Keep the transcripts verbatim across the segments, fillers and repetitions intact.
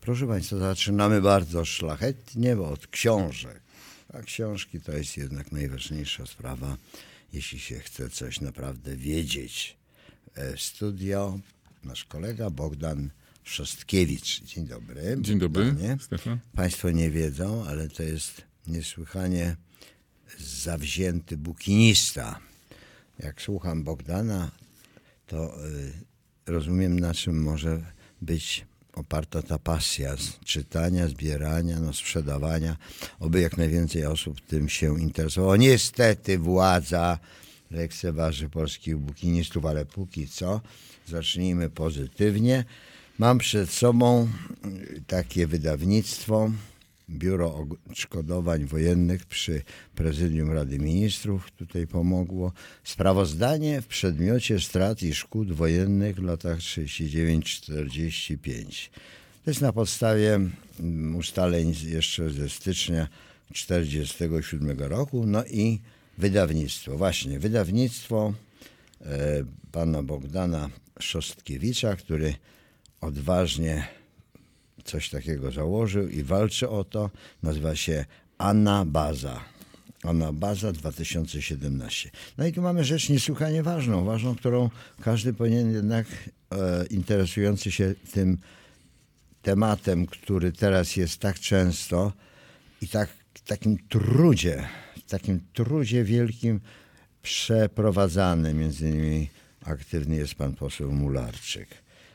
Proszę Państwa, zaczynamy bardzo szlachetnie, bo od książek. A książki to jest jednak najważniejsza sprawa, jeśli się chce coś naprawdę wiedzieć. W studio nasz kolega Bogdan Szostkiewicz. Dzień dobry. Dzień dobry, Bogdanie. Stefan. Państwo nie wiedzą, ale to jest niesłychanie zawzięty bukinista. Jak słucham Bogdana, to y, rozumiem, na czym może być oparta ta pasja z czytania, zbierania, no, sprzedawania. Oby jak najwięcej osób tym się interesowało. Niestety władza lekceważy polskich bukinistów, ale póki co zacznijmy pozytywnie. Mam przed sobą takie wydawnictwo, Biuro Odszkodowań Wojennych przy Prezydium Rady Ministrów tutaj pomogło. Sprawozdanie w przedmiocie strat i szkód wojennych w latach trzydziestym dziewiątym do czterdziestego piątego. To jest na podstawie ustaleń jeszcze ze stycznia czterdziestego siódmego roku. No i wydawnictwo, właśnie wydawnictwo e, pana Bogdana Szostkiewicza, który odważnie coś takiego założył i walczy o to. Nazywa się Anabaza. Anabaza dwa tysiące siedemnaście. No i tu mamy rzecz niesłychanie ważną, ważną, którą każdy powinien jednak e, interesujący się tym tematem, który teraz jest tak często i tak, w takim trudzie, w takim trudzie wielkim przeprowadzany. Między innymi aktywny jest pan poseł Mularczyk.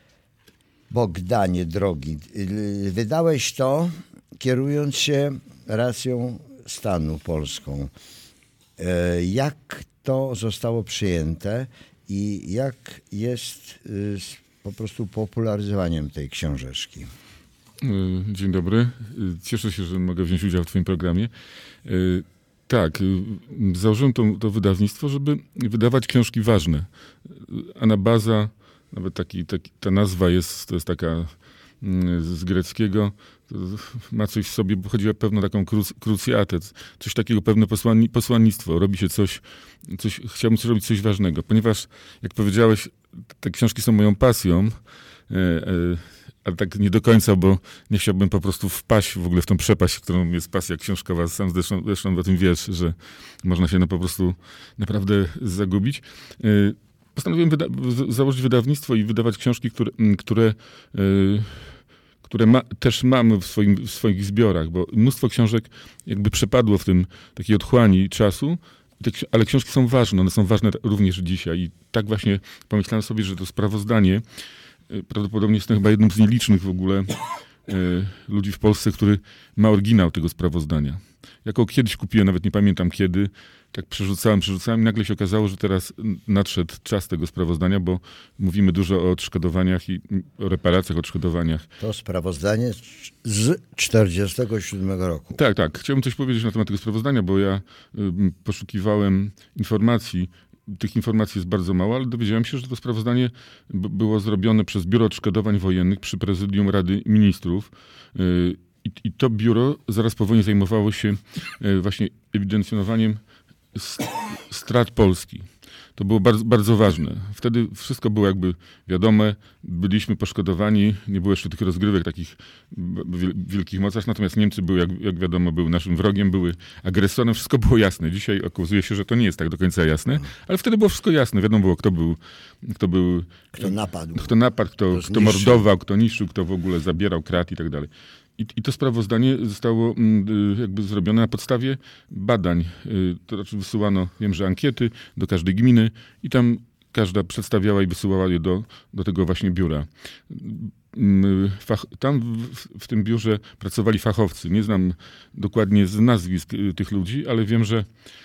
Bogdanie, drogi, wydałeś to kierując się racją stanu polską. Jak to zostało przyjęte i jak jest z po prostu popularyzowaniem tej książeczki? Dzień dobry. Cieszę się, że mogę wziąć udział w twoim programie. Tak, założyłem to, to wydawnictwo, żeby wydawać książki ważne. Anabaza, nawet taki, taki, ta nazwa jest, to jest taka z greckiego, ma coś w sobie, bo chodzi o pewną taką kruc, krucjatę, coś takiego, pewne posłanni, posłannictwo. Robi się coś, coś, chciałbym zrobić coś ważnego, ponieważ, jak powiedziałeś, te książki są moją pasją, e, e, ale tak nie do końca, bo nie chciałbym po prostu wpaść w ogóle w tą przepaść, którą jest pasja książkowa. Sam zresztą, zresztą o tym wiesz, że można się no po prostu naprawdę zagubić. E, Postanowiłem wyda- założyć wydawnictwo i wydawać książki, które, które, yy, które ma, też mam w, swoim, w swoich zbiorach, bo mnóstwo książek jakby przepadło w tym takiej otchłani czasu, te, ale książki są ważne, one są ważne również dzisiaj. I tak właśnie pomyślałem sobie, że to sprawozdanie yy, prawdopodobnie jestem chyba jednym z nielicznych w ogóle yy, ludzi w Polsce, który ma oryginał tego sprawozdania. Jako kiedyś kupiłem, nawet nie pamiętam kiedy, tak przerzucałem, przerzucałem i nagle się okazało, że teraz nadszedł czas tego sprawozdania, bo mówimy dużo o odszkodowaniach i o reparacjach, odszkodowaniach. To sprawozdanie z czterdziestego siódmego roku. Tak, tak. Chciałbym coś powiedzieć na temat tego sprawozdania, bo ja y, poszukiwałem informacji. Tych informacji jest bardzo mało, ale dowiedziałem się, że to sprawozdanie b- było zrobione przez Biuro Odszkodowań Wojennych przy Prezydium Rady Ministrów. Y, i, I to biuro zaraz po wojnie zajmowało się y, właśnie ewidencjonowaniem strat Polski. To było bardzo, bardzo ważne. Wtedy wszystko było jakby wiadome, byliśmy poszkodowani, nie było jeszcze tych rozgrywek takich wielkich mocarstw, natomiast Niemcy były, jak, jak wiadomo, były naszym wrogiem, były agresorem, wszystko było jasne. Dzisiaj okazuje się, że to nie jest tak do końca jasne, ale wtedy było wszystko jasne. Wiadomo było, kto był, kto był, kto napadł, kto, napadł, kto, kto, kto mordował, kto niszczył, kto w ogóle zabierał, kradł i tak dalej. I, I to sprawozdanie zostało jakby zrobione na podstawie badań. To znaczy wysyłano, wiem, że ankiety do każdej gminy i tam każda przedstawiała i wysyłała je do, do tego właśnie biura. Fach, tam w, w tym biurze pracowali fachowcy. Nie znam dokładnie z nazwisk tych ludzi, ale wiem, że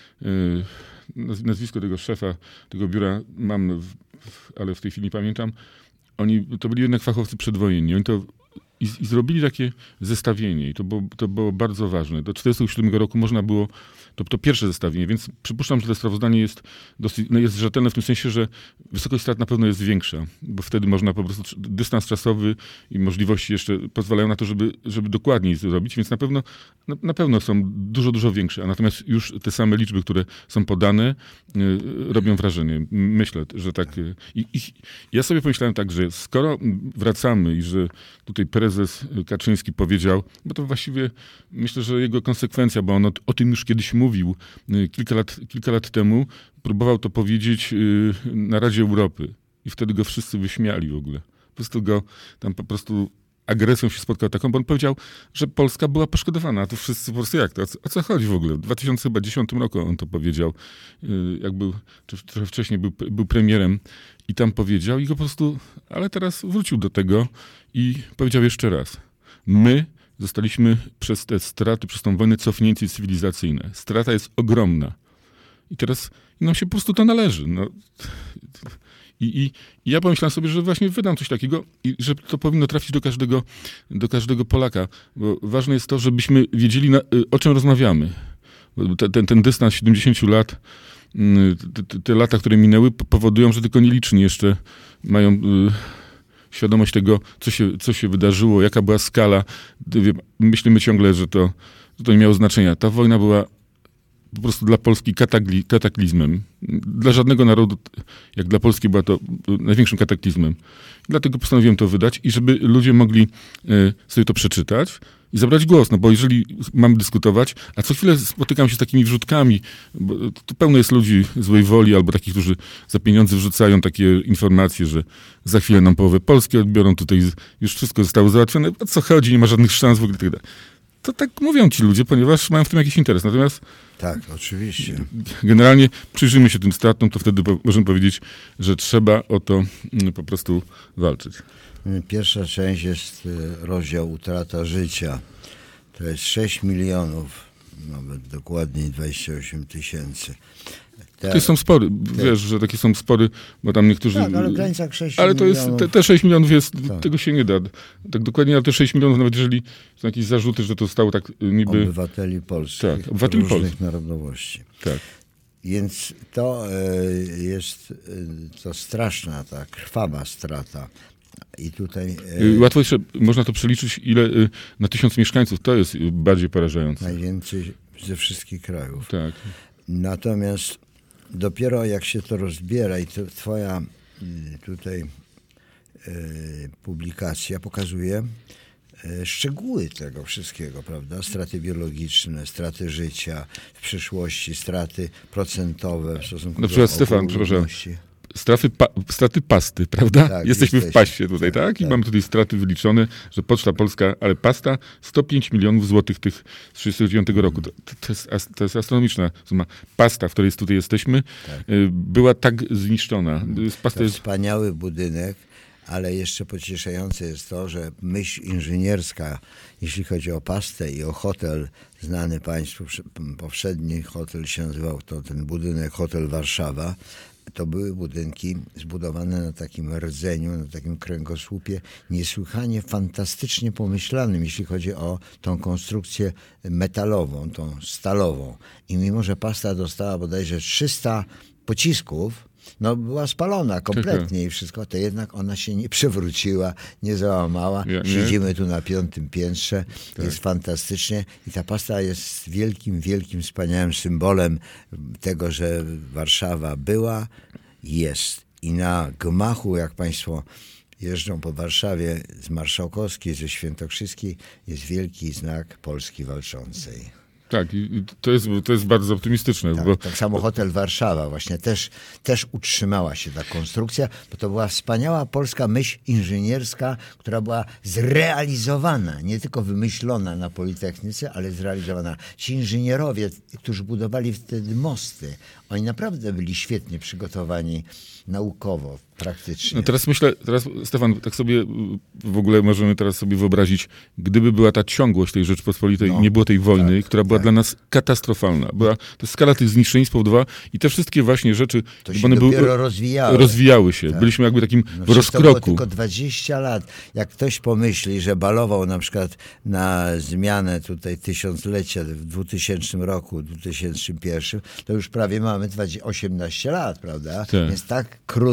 nazwisko tego szefa tego biura mam, w, ale w tej chwili nie pamiętam. Oni, to byli jednak fachowcy przedwojenni. Oni to I, I zrobili takie zestawienie i to było, to było bardzo ważne. Do czterdziestego siódmego roku można było, to, to pierwsze zestawienie, więc przypuszczam, że to sprawozdanie jest dosyć, no jest rzetelne w tym sensie, że wysokość strat na pewno jest większa, bo wtedy można po prostu, dystans czasowy i możliwości jeszcze pozwalają na to, żeby, żeby dokładniej zrobić, więc na pewno, na, na pewno są dużo, dużo większe, a natomiast już te same liczby, które są podane, y, robią wrażenie. Myślę, że tak. Y, i, i ja sobie pomyślałem tak, że skoro wracamy i że tutaj prezydent prezes Kaczyński powiedział, bo to właściwie myślę, że jego konsekwencja, bo on o, o tym już kiedyś mówił kilka lat, kilka lat temu, próbował to powiedzieć na Radzie Europy i wtedy go wszyscy wyśmiali w ogóle. Po prostu go tam po prostu agresją się spotkał taką, bo on powiedział, że Polska była poszkodowana, a to wszyscy po prostu jak to? O co chodzi w ogóle? W dwa tysiące dziesiątym roku on to powiedział, jak był, czy trochę wcześniej był, był premierem i tam powiedział i go po prostu, ale teraz wrócił do tego i powiedział jeszcze raz. My zostaliśmy przez te straty, przez tą wojnę cofnięci cywilizacyjne. Strata jest ogromna. I teraz nam się po prostu to należy. No. I, i, I ja pomyślałem sobie, że właśnie wydam coś takiego i że to powinno trafić do każdego, do każdego Polaka. Bo ważne jest to, żebyśmy wiedzieli, na, o czym rozmawiamy. Bo te, ten, ten dystans siedemdziesięciu lat, te, te, te lata, które minęły, powodują, że tylko nieliczni jeszcze mają y, świadomość tego, co się, co się wydarzyło, jaka była skala. Myślimy ciągle, że to, że to nie miało znaczenia. Ta wojna była po prostu dla Polski katakli, kataklizmem. Dla żadnego narodu, jak dla Polski, była to największym kataklizmem. Dlatego postanowiłem to wydać i żeby ludzie mogli sobie to przeczytać i zabrać głos, no bo jeżeli mamy dyskutować, a co chwilę spotykam się z takimi wrzutkami, bo to pełno jest ludzi złej woli albo takich, którzy za pieniądze wrzucają takie informacje, że za chwilę nam połowę Polski odbiorą, tutaj już wszystko zostało załatwione, o co chodzi, nie ma żadnych szans w ogóle. To tak mówią ci ludzie, ponieważ mają w tym jakiś interes. Natomiast tak, oczywiście. Generalnie przyjrzymy się tym stratom, to wtedy po, możemy powiedzieć, że trzeba o to mm, po prostu walczyć. Pierwsza część jest rozdział utrata życia. To jest sześć milionów, nawet dokładniej dwadzieścia osiem tysięcy. Te, to są spory, te, wiesz, że takie są spory, bo tam niektórzy... Tak, ale w granicach sześć ale to milionów. jest, te, te sześć milionów jest, tak. Tego się nie da. Tak dokładnie, ale te sześć milionów, nawet jeżeli są jakieś zarzuty, że to stało tak niby... Obywateli polskich, tak, obywateli różnych polskich. narodowości. Tak. Więc to y, jest y, to straszna, ta krwawa strata. I tutaj... Y, Łatwo jeszcze, można to przeliczyć, ile y, na tysiąc mieszkańców, to jest y, bardziej porażające. Najwięcej ze wszystkich krajów. Tak. Natomiast dopiero jak się to rozbiera i to twoja tutaj y, publikacja pokazuje y, szczegóły tego wszystkiego, prawda? Straty biologiczne, straty życia w przyszłości, straty procentowe w stosunku Na do przykład, Stefan, przepraszam, straty, pa, straty pasty, prawda? Tak, Jesteśmy jesteś. w paście tutaj, tak? Tak, I tak. mamy tutaj straty wyliczone, że Poczta Polska, ale pasta sto pięć milionów złotych tych z tysiąc dziewięćset trzydziestego dziewiątego roku. To, to, jest, to jest astronomiczna suma. Pasta, w której tutaj jesteśmy, Tak. była tak zniszczona. Pasta To jest... wspaniały budynek, ale jeszcze pocieszające jest to, że myśl inżynierska, jeśli chodzi o pastę i o hotel, znany państwu, poprzedni hotel się nazywał, to ten budynek Hotel Warszawa, to były budynki zbudowane na takim rdzeniu, na takim kręgosłupie niesłychanie fantastycznie pomyślanym, jeśli chodzi o tą konstrukcję metalową, tą stalową. I mimo, że pasta dostała bodajże trzysta pocisków, no była spalona kompletnie i wszystko, to jednak ona się nie przewróciła, nie załamała. Ja, nie? Siedzimy tu na piątym piętrze, Tak. jest fantastycznie i ta pasta jest wielkim, wielkim, wspaniałym symbolem tego, że Warszawa była, jest. I na gmachu, jak państwo jeżdżą po Warszawie z Marszałkowskiej, ze Świętokrzyskiej, jest wielki znak Polski Walczącej. Tak, i to jest, to jest bardzo optymistyczne. Tak, bo... tak samo Hotel Warszawa właśnie też, też utrzymała się ta konstrukcja, bo to była wspaniała polska myśl inżynierska, która była zrealizowana, nie tylko wymyślona na Politechnice, ale zrealizowana. Ci inżynierowie, którzy budowali wtedy mosty, oni naprawdę byli świetnie przygotowani naukowo, praktycznie. No teraz myślę, teraz Stefan, tak sobie w ogóle możemy teraz sobie wyobrazić, gdyby była ta ciągłość tej Rzeczpospolitej, No, nie było tej wojny, tak, która była tak. dla nas katastrofalna. Była, to skala tych zniszczeń spowodowała i te wszystkie właśnie rzeczy, To bo się one dopiero były, rozwijały. rozwijały się. Tak. Byliśmy jakby takim No w przecież to było rozkroku. tylko dwadzieścia lat. Jak ktoś pomyśli, że balował na przykład na zmianę tutaj tysiąclecia w dwutysięcznym roku, w dwa tysiące pierwszym, to już prawie mamy osiemnaście lat, prawda? Tak. Więc tak krótko, tak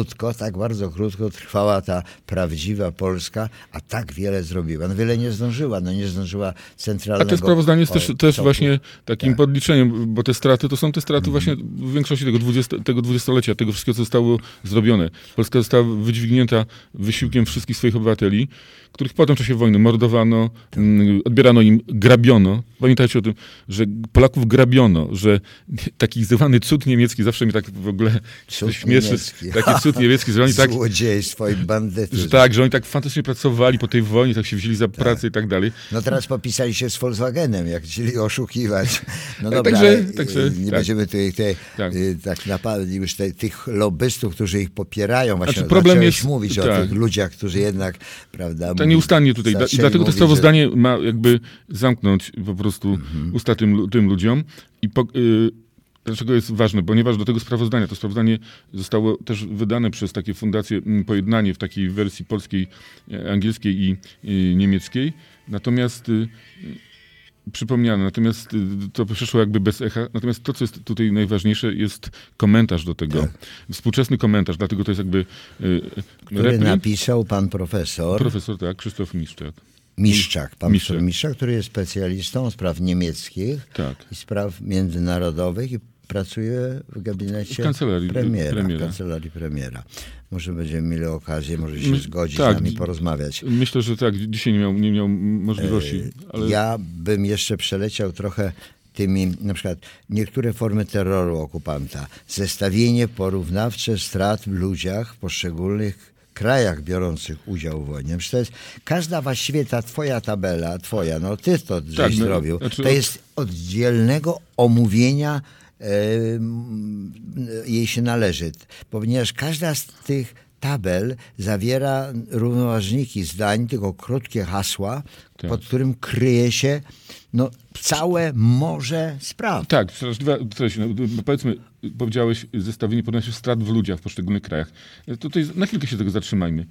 tak bardzo krótko trwała ta prawdziwa Polska, a tak wiele zrobiła. No wiele nie zdążyła, no nie zdążyła centralnego... A to sprawozdanie jest też, też toku. właśnie takim Tak. podliczeniem, bo te straty to są te straty mm. właśnie w większości tego, dwudziesto, tego dwudziestolecia, tego wszystkiego, co zostało zrobione. Polska została wydźwignięta wysiłkiem wszystkich swoich obywateli, których potem w czasie wojny mordowano, tak. odbierano im, grabiono. Pamiętajcie o tym, że Polaków grabiono, że taki zwany cud niemiecki, zawsze mi tak w ogóle śmieszy, taki cud niemiecki, że oni tak... Złodziejstwo i bandytyzm. Że tak, że oni tak fantastycznie pracowali po tej wojnie, tak się wzięli za pracę tak. i tak dalej. No teraz popisali się z Volkswagenem, jak chcieli oszukiwać. No tak, dobra, także, ale także, nie tak. będziemy tutaj te, tak, tak naprawdę już te, tych lobbystów, którzy ich popierają. Właśnie znaczy, problem jest mówić tak. o tych ludziach, którzy jednak, prawda... To nieustannie tutaj. I dlatego to sprawozdanie że... ma jakby zamknąć po prostu mhm. usta tym, tym ludziom. I po, y, dlaczego jest ważne? Ponieważ do tego sprawozdania, to sprawozdanie zostało też wydane przez takie fundacje Pojednanie w takiej wersji polskiej, angielskiej i, i niemieckiej. Natomiast y, przypomniane, natomiast y, to przeszło jakby bez echa. Natomiast to, co jest tutaj najważniejsze, jest komentarz do tego. Tak. Współczesny komentarz, dlatego to jest jakby... Y, Który repli. napisał pan profesor. Profesor, tak, Krzysztof Miszczak. Miszczak, pan Miszczak. Miszczak, który jest specjalistą spraw niemieckich tak. i spraw międzynarodowych i pracuje w gabinecie w kancelarii premiera, premiera. kancelarii premiera. Może będziemy mieli okazję, może się My, zgodzić tak, z nami porozmawiać. Myślę, że tak, dzisiaj nie miał, nie miał możliwości. Ale... Ja bym jeszcze przeleciał trochę tymi, na przykład niektóre formy terroru okupanta, zestawienie porównawcze strat w ludziach w poszczególnych krajach biorących udział w wojnie. To jest każda właściwie ta twoja tabela, twoja, no ty to żeś tak, no, zrobił, znaczy... to jest oddzielnego omówienia e, jej się należy, ponieważ każda z tych tabel zawiera równoważniki zdań, tylko krótkie hasła, tak. pod którym kryje się no, całe morze spraw. Tak, coś, no, powiedzmy, powiedziałeś zestawienie porównania strat w ludziach w poszczególnych krajach. Tutaj na chwilkę się tego zatrzymajmy.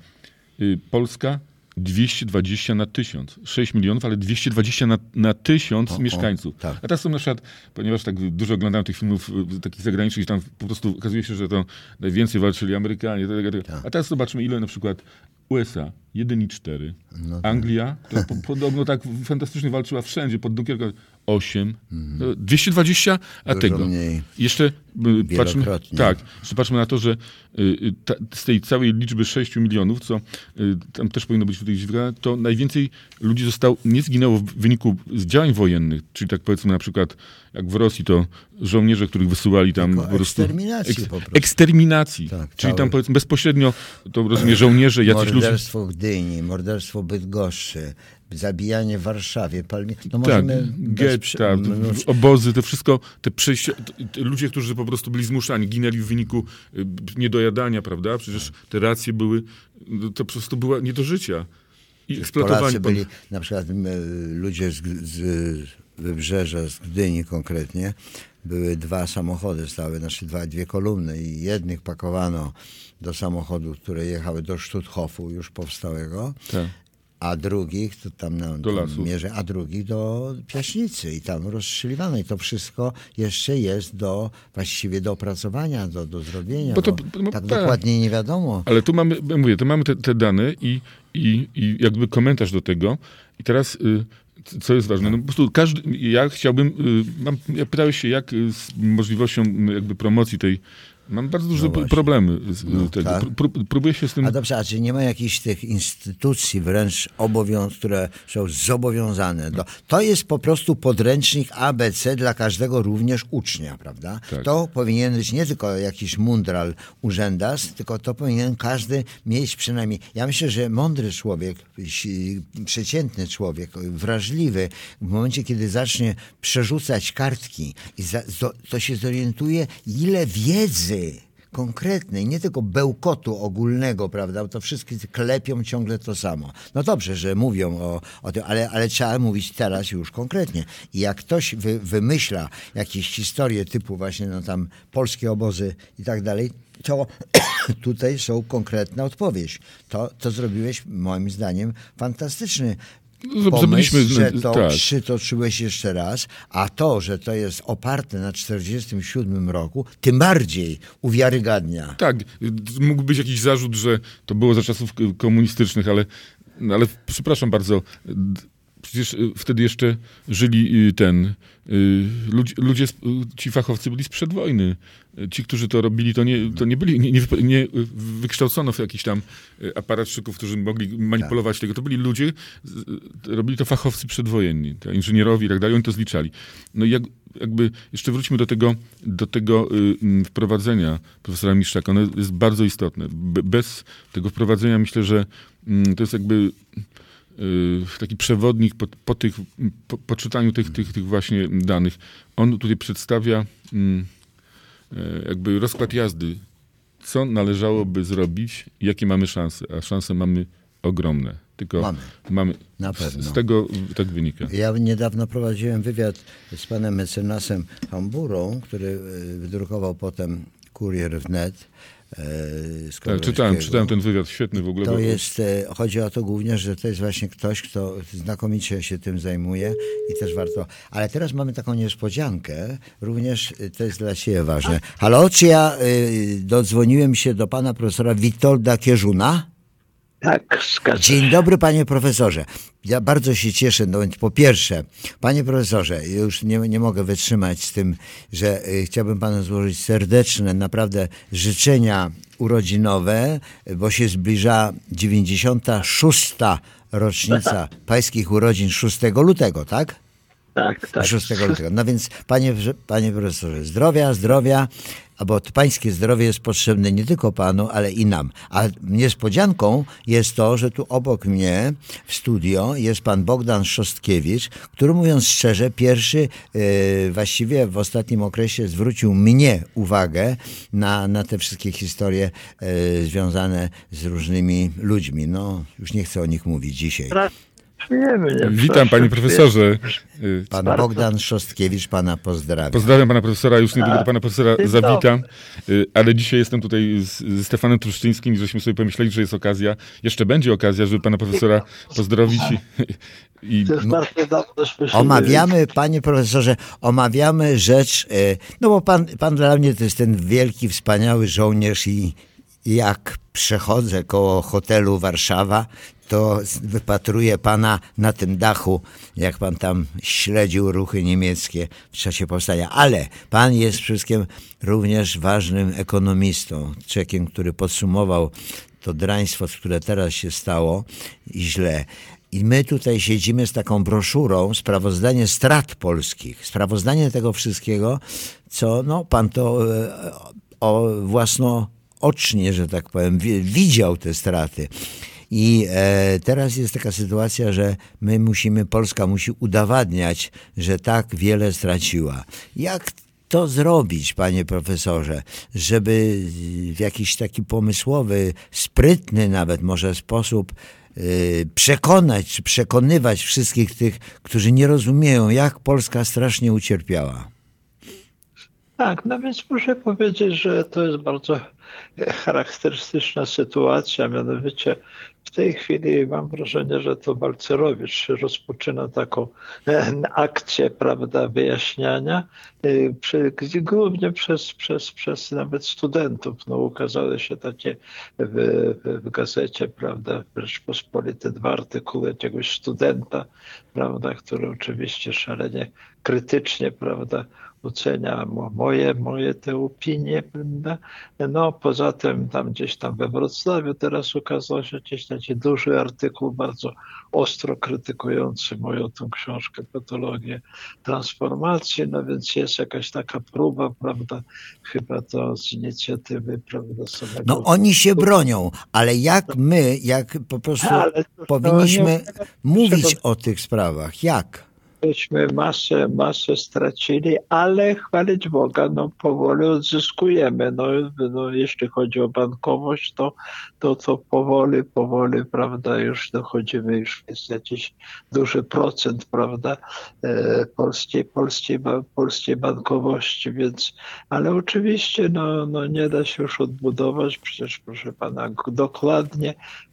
Polska dwieście dwadzieścia na tysiąc. sześć milionów, ale dwieście dwadzieścia na, na tysiąc o, mieszkańców. O, tak. A teraz są na przykład, ponieważ tak dużo oglądałem tych filmów takich zagranicznych, tam po prostu okazuje się, że to najwięcej walczyli Amerykanie. Tak. A teraz zobaczmy, ile na przykład U S A jeden i cztery. No tak. Anglia to po, podobno tak fantastycznie walczyła wszędzie, pod Dunkierką osiem. Mhm. dwieście dwadzieścia, a dużo tego. Mniej. Jeszcze patrzmy, tak, jeszcze patrzmy na to, że y, ta, z tej całej liczby sześciu milionów, co y, tam też powinno być tutaj wygrane, to najwięcej ludzi zostało, nie zginęło w wyniku z działań wojennych, czyli tak powiedzmy na przykład jak w Rosji to żołnierze, których wysyłali tam Tylko po prostu... Eksterminacji eks, po prostu. Eksterminacji. Tak, czyli całe... tam powiedzmy bezpośrednio, to rozumie żołnierze, jacyś ludzie... Morderstwo w Gdyni, morderstwo w Bydgoszczy, zabijanie w Warszawie, palmi... No możemy tak, getta, bez... obozy, to wszystko, te przejścia, te ludzie, którzy po prostu byli zmuszani, ginęli w wyniku niedojadania, prawda? Przecież te racje były, to po prostu była nie do życia. I eksploatowani. Polacy byli, na przykład ludzie z, z Wybrzeża, z Gdyni konkretnie, były dwa samochody stały, znaczy dwa, dwie kolumny i jednych pakowano do samochodów, które jechały do Stutthofu już powstałego, tak. a drugich to tam na do lasu. Mierze, a drugich do Piaśnicy i tam rozstrzeliwano. I to wszystko jeszcze jest do właściwie do opracowania, do, do zrobienia. Bo to, bo, tak, tak dokładnie nie wiadomo. Ale tu mamy, mówię, tu mamy te, te dane i, i, i jakby komentarz do tego. I teraz y, co jest ważne, no po prostu każdy, ja chciałbym, y, mam, ja pytałeś się, jak z możliwością jakby promocji tej. Mam bardzo duże no problemy z no, tego. Tak. Prób, próbuję się z tym... A dobrze, a czy nie ma jakichś tych instytucji wręcz obowiąz... które są zobowiązane? Do... To jest po prostu podręcznik A B C dla każdego również ucznia, prawda? Tak. To powinien być nie tylko jakiś mundral urzędas, tylko to powinien każdy mieć przynajmniej... Ja myślę, że mądry człowiek, przeciętny człowiek, wrażliwy, w momencie, kiedy zacznie przerzucać kartki, i za... to się zorientuje, ile wiedzy konkretnej, nie tylko bełkotu ogólnego, prawda, bo to wszyscy klepią ciągle to samo. No dobrze, że mówią o, o tym, ale, ale trzeba mówić teraz już konkretnie. I jak ktoś wy, wymyśla jakieś historie typu właśnie no tam polskie obozy i tak dalej, to tutaj są konkretna odpowiedź. To, to zrobiłeś moim zdaniem fantastyczny No, pomysł, zrobiliśmy- że to tak. przytoczyłeś jeszcze raz, a to, że to jest oparte na czterdziestym siódmym roku, tym bardziej uwiarygadnia. Tak, mógł być jakiś zarzut, że to było za czasów k- komunistycznych, ale, no ale przepraszam bardzo, d- przecież y, wtedy jeszcze żyli y, ten, y, ludzie, ludzie, sp- y, ci fachowcy byli sprzed wojny. Y, Ci, którzy to robili, to nie, to nie byli, nie, nie, wyp- nie y, wykształcono w jakichś tam y, aparatczyków, którzy mogli manipulować tego. To byli ludzie, z- y, robili to fachowcy przedwojenni, tak, inżynierowie i tak dalej, oni to zliczali. No i jak, jakby jeszcze wróćmy do tego, do tego y, mm, wprowadzenia profesora Miszczaka. Ono jest bardzo istotne. Be- bez tego wprowadzenia myślę, że mm, to jest jakby y, taki przewodnik po, po, tych, po, po czytaniu tych, tych, tych właśnie danych. On tutaj przedstawia mm, e, jakby rozkład jazdy, co należałoby zrobić, jakie mamy szanse, a szanse mamy ogromne. Tylko Mamy. mamy Na z, pewno. z tego tak wynika. Ja niedawno prowadziłem wywiad z panem mecenasem Hamburą, który y, wydrukował potem Kurier wnet. y, z Tak, czytałem, Kowalskiego. czytałem ten wywiad, świetny w ogóle. To bo- jest, e, chodzi o to głównie, że to jest właśnie ktoś, kto znakomicie się tym zajmuje i też warto. Ale teraz mamy taką niespodziankę, również e, to jest dla Ciebie ważne. Halo, czy ja y, dodzwoniłem się do pana profesora Witolda Kierzuna? Tak, zgadza się. Dzień dobry, panie profesorze. Ja bardzo się cieszę. No, więc po pierwsze, panie profesorze, już nie, nie mogę wytrzymać z tym, że y, chciałbym panu złożyć serdeczne, naprawdę życzenia urodzinowe, bo się zbliża dziewięćdziesiąta szósta rocznica pańskich urodzin szóstego lutego, tak? Tak, tak. szóstego lutego. No więc, panie, panie profesorze, zdrowia, zdrowia, bo to pańskie zdrowie jest potrzebne nie tylko panu, ale i nam. A niespodzianką jest to, że tu obok mnie w studio jest pan Bogdan Szostkiewicz, który, mówiąc szczerze, pierwszy yy, właściwie w ostatnim okresie zwrócił mnie uwagę na, na te wszystkie historie yy, związane z różnymi ludźmi. No, już nie chcę o nich mówić dzisiaj. Przyjemnie. Witam, panie profesorze. Y, Pan Bardzo. Bogdan Szostkiewicz pana pozdrawia. Pozdrawiam pana profesora, już niedługo do pana profesora dzień zawitam, Y, ale dzisiaj jestem tutaj z, ze Stefanem Truszczyńskim i żeśmy sobie pomyśleli, że jest okazja, jeszcze będzie okazja, żeby pana profesora pozdrowić i, i To jest bardzo dawno śmieszne. Omawiamy, panie profesorze, omawiamy rzecz, e, no bo pan, pan dla mnie to jest ten wielki, wspaniały żołnierz i jak przechodzę koło hotelu Warszawa, to wypatruję pana na tym dachu, jak pan tam śledził ruchy niemieckie w czasie powstania. Ale pan jest wszystkim również ważnym ekonomistą, człowiekiem, który podsumował to draństwo, które teraz się stało i źle. I my tutaj siedzimy z taką broszurą, sprawozdanie strat polskich, sprawozdanie tego wszystkiego, co no, pan to e, o, własnoocznie, że tak powiem, wi- widział te straty. I e, teraz jest taka sytuacja, że my musimy, Polska musi udowadniać, że tak wiele straciła. Jak to zrobić, panie profesorze, żeby w jakiś taki pomysłowy, sprytny nawet może sposób y, przekonać, czy przekonywać wszystkich tych, którzy nie rozumieją, jak Polska strasznie ucierpiała? Tak, no więc muszę powiedzieć, że to jest bardzo charakterystyczna sytuacja, mianowicie w tej chwili mam wrażenie, że to Balcerowicz rozpoczyna taką e, akcję, prawda, wyjaśniania, e, przy, gdzie głównie przez, przez, przez nawet studentów. No, ukazały się takie w, w, w gazecie, prawda, w Rzeczpospolitej dwa artykuły jakiegoś studenta, prawda, który oczywiście szalenie krytycznie, prawda, ocenia moje, moje te opinie, prawda? No poza tym tam gdzieś tam we Wrocławiu teraz ukazał się gdzieś taki duży artykuł, bardzo ostro krytykujący moją tą książkę Patologię transformacji, no więc jest jakaś taka próba, prawda, chyba to z inicjatywy, prawda, samego... No oni się bronią, ale jak my, jak po prostu Ale to- to powinniśmy nie- mówić o tych sprawach? Jak? Myśmy masę, masę stracili, ale chwalić Boga, no powoli odzyskujemy. No, no jeśli chodzi o bankowość, to, to, to powoli, powoli, prawda, już dochodzimy, już jest jakiś duży procent, prawda, e, polskiej, polskiej, ba- polskiej bankowości, więc, ale oczywiście, no, no nie da się już odbudować, przecież proszę pana, dokładnie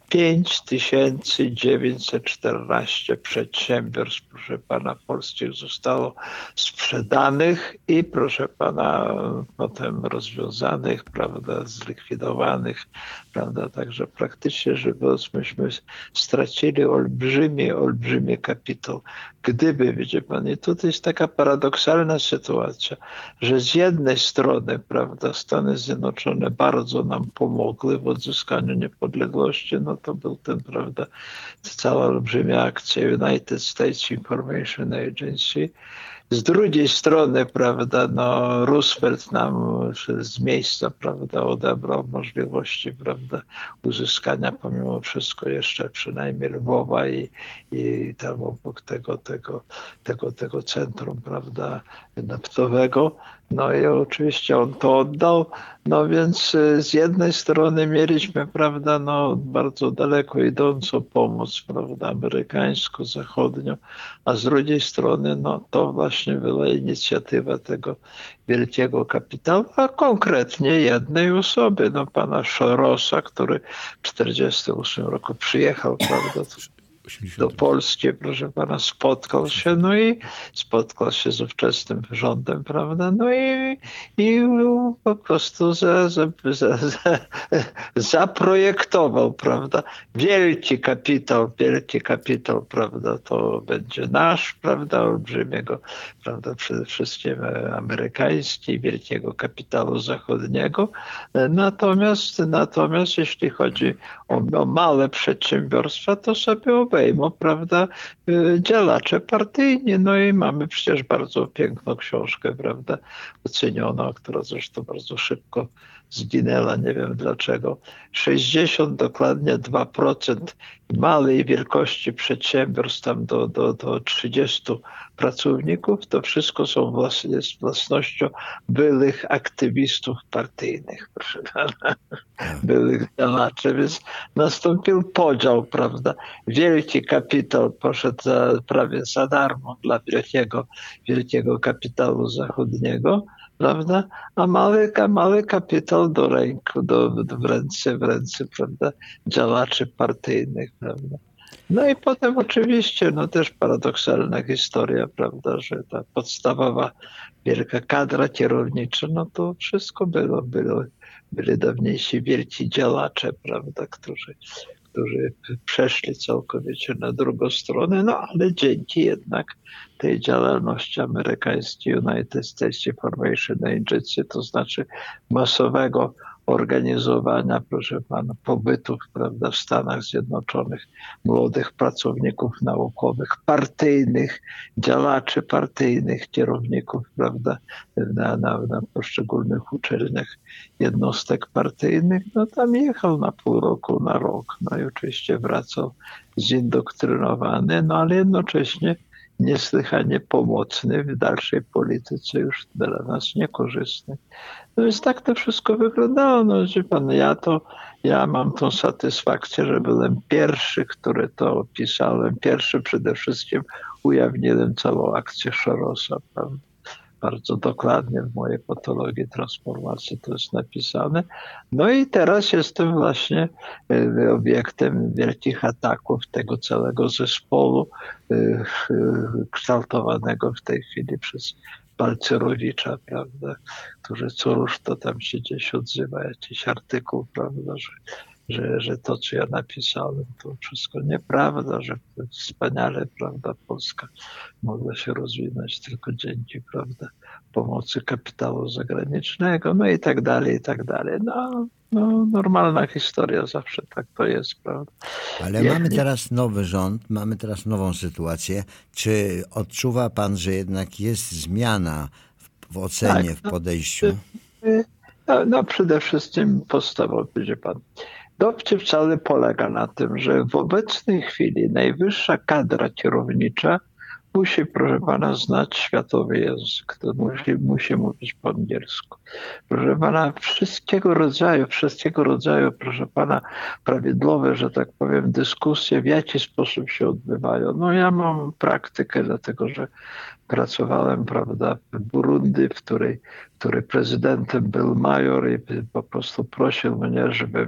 pięć tysięcy dziewięćset czternaście przedsiębiorstw, proszę pana, polskich zostało sprzedanych i, proszę pana, potem rozwiązanych, prawda, zlikwidowanych, prawda, także praktycznie, że myśmy stracili olbrzymi, olbrzymi kapitał. Gdyby, widzi pan, i tutaj jest taka paradoksalna sytuacja, że z jednej strony, prawda, Stany Zjednoczone bardzo nam pomogły w odzyskaniu niepodległości, no to był ten, prawda, cała olbrzymia akcja United States Information Agency. Z drugiej strony, prawda, no Roosevelt nam z miejsca, prawda, odebrał możliwości, prawda, uzyskania pomimo wszystko jeszcze przynajmniej Lwowa i, i tam obok tego, tego, tego, tego centrum, prawda, naftowego. No i oczywiście on to oddał, no więc z jednej strony mieliśmy, prawda, no bardzo daleko idącą pomoc, prawda, amerykańsko-zachodnią, a z drugiej strony, no to właśnie była inicjatywa tego wielkiego kapitału, a konkretnie jednej osoby, no pana Sorosa, który w czterdziestym ósmym roku przyjechał, prawda, do Polski, proszę pana, spotkał się, no i spotkał się z ówczesnym rządem, prawda, no i, i po prostu za, za, za, za, zaprojektował, prawda, wielki kapitał, wielki kapitał, prawda, to będzie nasz, prawda, olbrzymiego, prawda, przede wszystkim amerykański, wielkiego kapitału zachodniego, natomiast, natomiast jeśli chodzi o, o małe przedsiębiorstwa, to sobie obejmą, prawda, działacze partyjni. No i mamy przecież bardzo piękną książkę, prawda, ocenioną, która zresztą bardzo szybko zginęła, nie wiem dlaczego. sześćdziesiąt dokładnie dwa procent małej wielkości przedsiębiorstw tam do, do, do trzydziestu pracowników, to wszystko są włas, jest własnością byłych aktywistów partyjnych, proszę pana, byłych działaczy, więc nastąpił podział, prawda. Wielki kapitał poszedł za, prawie za darmo dla wielkiego, wielkiego kapitału zachodniego, prawda, a mały, mały kapitał do ręku, do, do w ręce, w ręce, prawda, działaczy partyjnych, prawda. No i potem oczywiście, no też paradoksalna historia, prawda, że ta podstawowa wielka kadra kierownicza, no to wszystko było, było byli dawniejsi wielki działacze, prawda, którzy, którzy przeszli całkowicie na drugą stronę, no ale dzięki jednak tej działalności amerykańskiej United States Information Agency, to znaczy masowego organizowania, proszę pana, pobytów, prawda, w Stanach Zjednoczonych młodych pracowników naukowych, partyjnych, działaczy partyjnych, kierowników, prawda, na, na, na poszczególnych uczelniach jednostek partyjnych, no tam jechał na pół roku, na rok, no i oczywiście wracał zindoktrynowany, no ale jednocześnie niesłychanie pomocny w dalszej polityce, już dla nas niekorzystny. No więc tak to wszystko wyglądało. No, wie pan, ja to, ja mam tą satysfakcję, że byłem pierwszy, który to opisałem. Pierwszy przede wszystkim ujawniłem całą akcję Sorosa, prawda? Bardzo dokładnie w mojej patologii transformacji to jest napisane. No i teraz jestem właśnie obiektem wielkich ataków tego całego zespołu kształtowanego w tej chwili przez Balcerowicza, prawda, który co rusz to tam się gdzieś odzywa jakiś artykuł, prawda, że Że, że to, co ja napisałem, to wszystko nieprawda, że wspaniale, prawda, Polska mogła się rozwinąć tylko dzięki, prawda, pomocy kapitału zagranicznego, no i tak dalej, i tak dalej. No, no normalna historia, zawsze tak to jest, prawda. Ale Jak mamy nie... teraz nowy rząd, mamy teraz nową sytuację. Czy odczuwa pan, że jednak jest zmiana w, w ocenie, tak, w podejściu? No, no przede wszystkim podstawowo, będzie pan. Dowcip cały polega na tym, że w obecnej chwili najwyższa kadra kierownicza musi, proszę pana, znać światowy język. To musi, musi mówić po angielsku. Proszę pana, wszystkiego rodzaju, wszystkiego rodzaju, proszę pana, prawidłowe, że tak powiem, dyskusje, w jaki sposób się odbywają. No ja mam praktykę, dlatego że pracowałem, prawda, w Burundi, w której, w której prezydentem był major i po prostu prosił mnie, żebym ja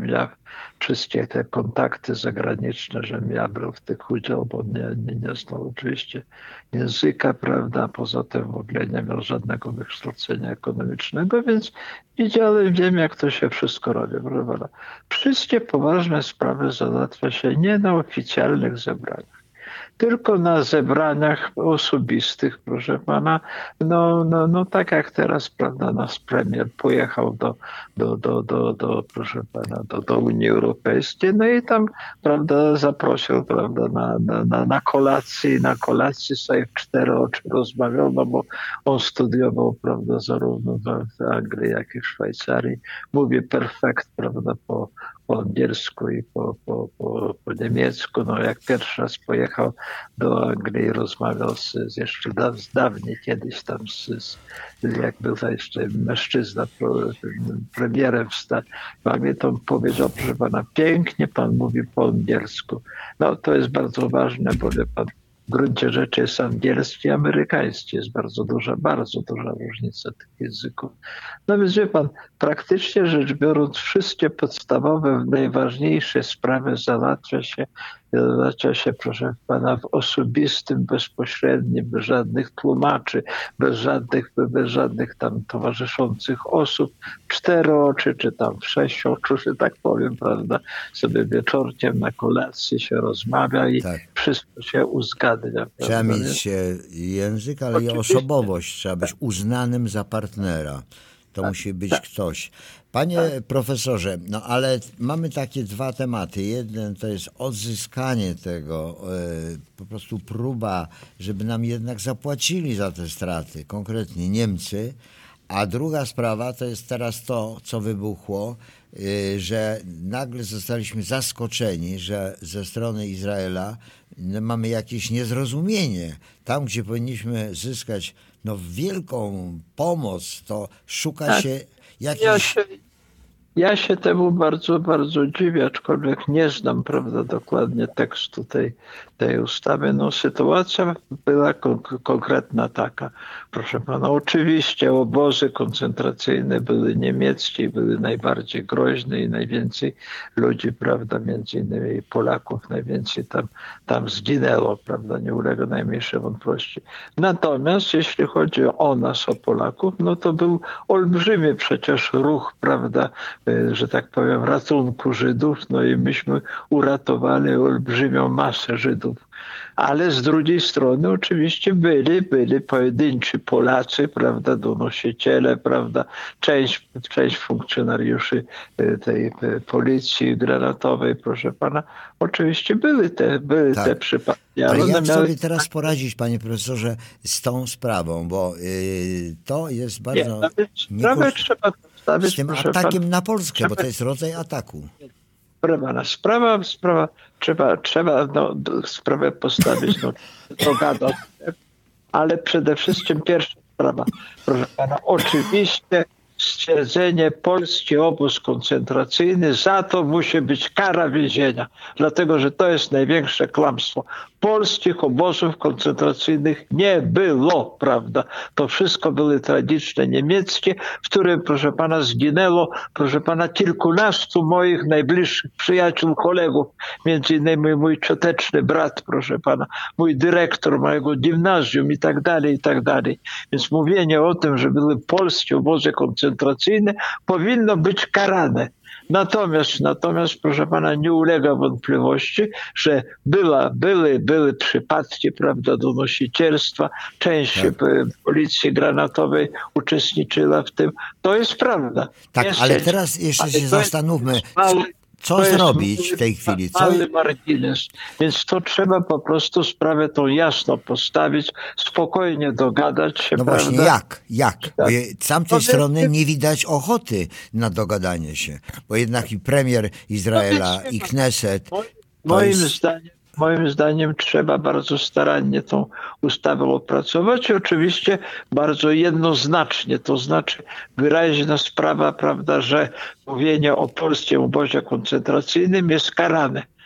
wszystkie te kontakty zagraniczne, żebym ja brał w tych udział, bo nie, nie, nie znał oczywiście języka, prawda, poza tym w ogóle nie miał żadnego wykształcenia ekonomicznego, więc widziałem, wiem, jak to się wszystko robi, prawda. Wszystkie poważne sprawy załatwia się nie na oficjalnych zebraniach, tylko na zebraniach osobistych, proszę pana. No, no, no tak jak teraz, prawda, nasz premier pojechał do, do, do, do, do proszę pana, do, do Unii Europejskiej, no i tam, prawda, zaprosił, prawda, na, na, na, na kolację, na kolacji sobie w cztery oczy rozmawiał, no bo on studiował, prawda, zarówno w Anglii, jak i w Szwajcarii. Mówi perfekt, prawda, po po angielsku i po, po, po, po niemiecku. No jak pierwszy raz pojechał do Anglii, rozmawiał z, z jeszcze da, z dawniej kiedyś tam, z, z, jak był to jeszcze mężczyzna, pro, premierem w Stanach, to powiedział, proszę pana, pięknie pan mówi po angielsku. No to jest bardzo ważne, bo wie pan, w gruncie rzeczy jest angielski i amerykański. Jest bardzo duża, bardzo duża różnica tych języków. No więc wie pan, praktycznie rzecz biorąc, wszystkie podstawowe, najważniejsze sprawy załatwia się, załatwia się, proszę pana, w osobistym, bezpośrednim, bez żadnych tłumaczy, bez żadnych, bez żadnych tam towarzyszących osób, cztery oczy, czy tam sześć oczu, że tak powiem, prawda, sobie wieczorkiem na kolację się rozmawia i tak wszystko się uzgadnia. Trzeba prawda, mieć nie? język, ale i osobowość. Trzeba być uznanym za partnera. To tak, musi być tak. ktoś. Panie tak. profesorze, no ale mamy takie dwa tematy. Jeden to jest odzyskanie tego, yy, po prostu próba, żeby nam jednak zapłacili za te straty, konkretnie Niemcy. A druga sprawa to jest teraz to, co wybuchło, yy, że nagle zostaliśmy zaskoczeni, że ze strony Izraela mamy jakieś niezrozumienie. Tam, gdzie powinniśmy zyskać no, wielką pomoc, to szuka tak. się jakichś... Ja się, ja się temu bardzo, bardzo dziwię, aczkolwiek nie znam, prawda, dokładnie tekstu tej, tej ustawy. No, sytuacja była kon- konkretna taka. Proszę pana, oczywiście obozy koncentracyjne były niemieckie, były najbardziej groźne i najwięcej ludzi, prawda, między innymi Polaków, najwięcej tam, tam zginęło, prawda, nie ulega najmniejszej wątpliwości. Natomiast jeśli chodzi o nas, o Polaków, no to był olbrzymi przecież ruch, prawda, że tak powiem, ratunku Żydów, no i myśmy uratowali olbrzymią masę Żydów. Ale z drugiej strony oczywiście byli, byli pojedynczy Polacy, prawda, donosiciele, prawda, część, część funkcjonariuszy tej policji granatowej, proszę pana, oczywiście były te, były tak. te przypadki. Ale, ale jak miały... sobie teraz poradzić, panie profesorze, z tą sprawą, bo yy, to jest bardzo... Nie, sprawę trzeba postawić, z tym proszę atakiem pana, na Polskę, trzeba... bo to jest rodzaj ataku. Sprawa, sprawa, sprawa, trzeba, trzeba no, sprawę postawić, no, dogadać, ale przede wszystkim pierwsza sprawa, proszę pana, oczywiście stwierdzenie polski obóz koncentracyjny, za to musi być kara więzienia, dlatego że to jest największe kłamstwo. Polskich obozów koncentracyjnych nie było, prawda? To wszystko były tragiczne niemieckie, w którym, proszę pana, zginęło, proszę pana, kilkunastu moich najbliższych przyjaciół, kolegów, między innymi mój cioteczny brat, proszę pana, mój dyrektor mojego gimnazjum i tak dalej, i tak dalej. Więc mówienie o tym, że były polskie obozy koncentracyjne, powinno być karane. Natomiast, natomiast, proszę pana, nie ulega wątpliwości, że była, były, były przypadki, prawda, donosicielstwa, część tak. policji granatowej uczestniczyła w tym. To jest prawda. Tak, jest ale część, teraz jeszcze ale się zastanówmy, co, co zrobić w tej chwili? Co... margines. Więc to trzeba po prostu sprawę tą jasno postawić, spokojnie dogadać się. No prawda? właśnie, jak? Jak? Bo z tamtej no strony więc... nie widać ochoty na dogadanie się, bo jednak i premier Izraela, no i Kneset... Moim jest... zdaniem Moim zdaniem trzeba bardzo starannie tą ustawę opracować i oczywiście bardzo jednoznacznie, to znaczy wyraźna sprawa, prawda, że mówienie o polskim obozie koncentracyjnym jest karane.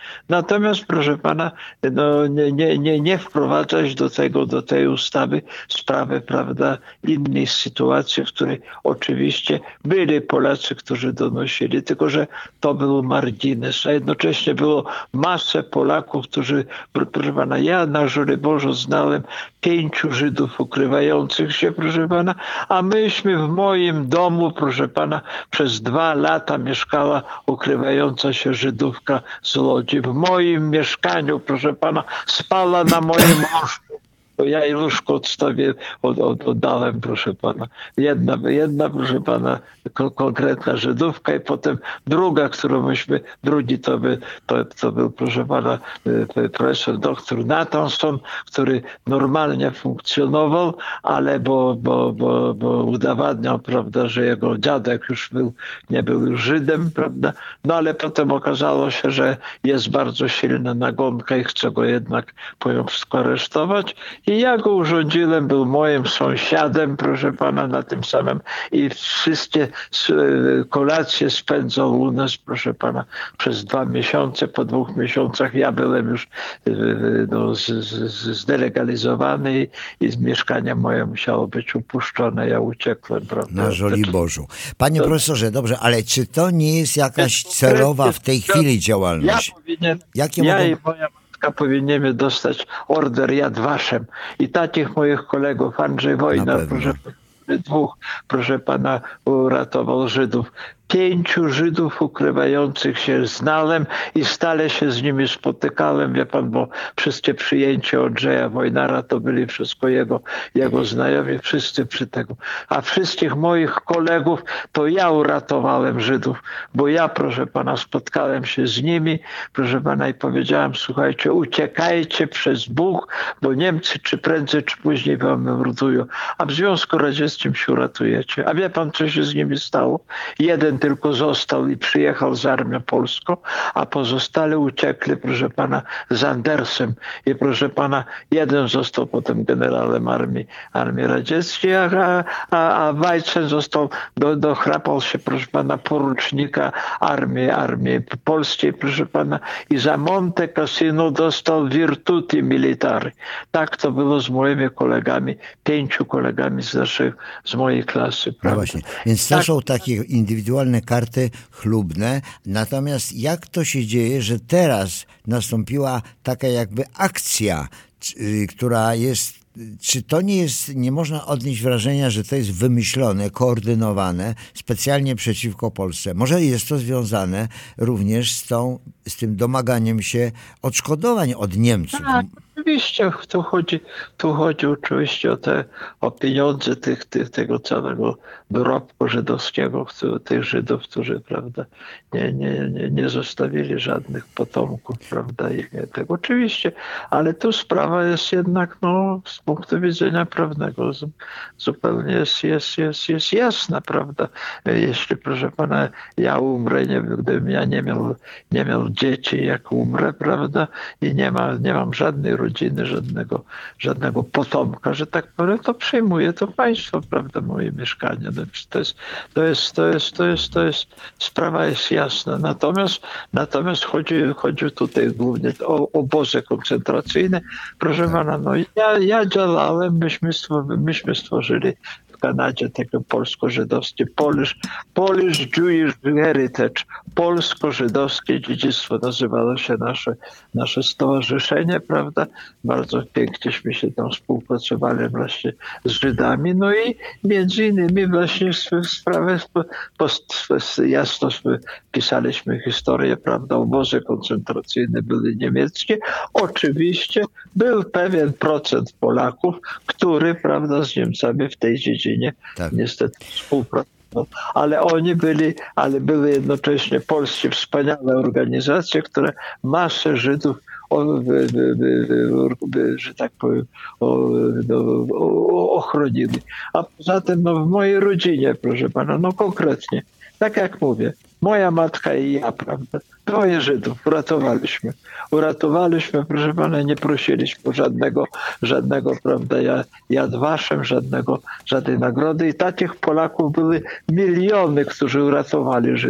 Natomiast, proszę pana, no, nie, nie, nie, nie wprowadzać do tego, do tej ustawy sprawy, prawda, innej sytuacji, w której oczywiście byli Polacy, którzy donosili, tylko że to był margines, a jednocześnie było masę Polaków, którzy, proszę pana, ja na Żoliborzu znałem pięciu Żydów ukrywających się, proszę pana, a myśmy w moim domu, proszę pana, przez dwa lata mieszkała ukrywająca się Żydówka z Łodzi. W moim mieszkaniu, proszę pana, spała na moim łóżku. To ja jej łóżko odstawię, od, od, oddałem, proszę pana. Jedna, jedna proszę pana, ko- konkretna Żydówka i potem druga, którą myśmy, drugi to, by, to, to był, proszę pana, profesor doktor Nathanson, który normalnie funkcjonował, ale bo, bo, bo, bo udowadniał, prawda, że jego dziadek już był, nie był już Żydem, prawda, no ale potem okazało się, że jest bardzo silna nagonka i chce go jednak powiem wszystko aresztować. I ja go urządziłem, był moim sąsiadem, proszę pana, na tym samym i wszystkie kolacje spędzał u nas, proszę pana, przez dwa miesiące. Po dwóch miesiącach ja byłem już no, z, z, zdelegalizowany i, i z mieszkania moje musiało być upuszczone. Ja uciekłem, prawda? Na Żoliborzu. Panie to... profesorze, dobrze, ale czy to nie jest jakaś celowa w tej chwili działalność? Ja powinien, Jakie ja mogą... i moja powinniśmy dostać order Yad Vashem. I takich moich kolegów, Andrzej Wojna, proszę, dwóch, proszę pana, uratował Żydów. Pięciu Żydów ukrywających się znałem i stale się z nimi spotykałem, wie pan, bo wszystkie przyjęcia Andrzeja Wojnara to byli wszystko jego, jego znajomi, wszyscy przy tego. A wszystkich moich kolegów to ja uratowałem Żydów, bo ja, proszę pana, spotkałem się z nimi, proszę pana, i powiedziałem, słuchajcie, uciekajcie przez Bóg, bo Niemcy czy prędzej, czy później wam mordują, a w Związku Radzieckim się uratujecie. A wie pan, co się z nimi stało? Jeden tylko został i przyjechał z armią polską, a pozostali uciekli, proszę pana, z Andersem. I proszę pana, jeden został potem generałem armii, armii radzieckiej, a, a, a Weizsäcker został, do, dochrapał się, proszę pana, porucznika armii, armii polskiej, proszę pana, i za Monte Cassino dostał virtuti militari. Tak to było z moimi kolegami, pięciu kolegami z naszej, z mojej klasy. Prawda? No właśnie, więc to tak. Są takie indywidualne karty chlubne, natomiast jak to się dzieje, że teraz nastąpiła taka jakby akcja, która jest, czy to nie jest, nie można odnieść wrażenia, że to jest wymyślone, koordynowane specjalnie przeciwko Polsce. Może jest to związane również z tą, z tym domaganiem się odszkodowań od Niemców. Tak. Oczywiście, tu chodzi, tu chodzi oczywiście o te o pieniądze tych, tych, tego całego dorobku żydowskiego, tych Żydów, którzy, prawda, nie, nie, nie, nie zostawili żadnych potomków, prawda, i tego. Oczywiście, ale tu sprawa jest jednak, no, z punktu widzenia prawnego zupełnie jest, jest, jest, jest jasna, prawda. Jeśli, proszę pana, ja umrę, nie, gdybym ja nie miał, nie miał dzieci, jak umrę, prawda, i nie, ma, nie mam żadnej rodziny, żadnego, żadnego potomka, że tak powiem, to przejmuje to państwo, prawda, moje mieszkanie. To jest, to jest, to jest, to jest, to jest, sprawa jest jasna. Natomiast, natomiast chodzi, chodzi tutaj głównie o obozy koncentracyjne. Proszę pana, no ja, ja działałem, myśmy, myśmy stworzyli w Kanadzie takie polsko-żydowskie Polish, Polish Jewish Heritage, polsko-żydowskie dziedzictwo nazywało się nasze, nasze stowarzyszenie, prawda? Bardzo pięknieśmy się tam współpracowali właśnie z Żydami, no i między innymi właśnie w sprawę jasno pisaliśmy historię, prawda? Obozy koncentracyjne były niemieckie. Oczywiście był pewien procent Polaków, który, prawda, z Niemcami w tej dziedzinie tak. niestety współpracował. Ale oni byli, ale były jednocześnie polskie wspaniałe organizacje, które masę Żydów, o, by, by, by, by, że tak powiem, o, no, ochroniły. A poza tym no, w mojej rodzinie, proszę pana, no konkretnie, tak jak mówię, moja matka i ja, prawda, dwoje Żydów uratowaliśmy. Uratowaliśmy, proszę pana, nie prosiliśmy żadnego, żadnego, prawda, Yad Vashem, żadnego, żadnej nagrody. I takich Polaków były miliony, którzy uratowali Żydów.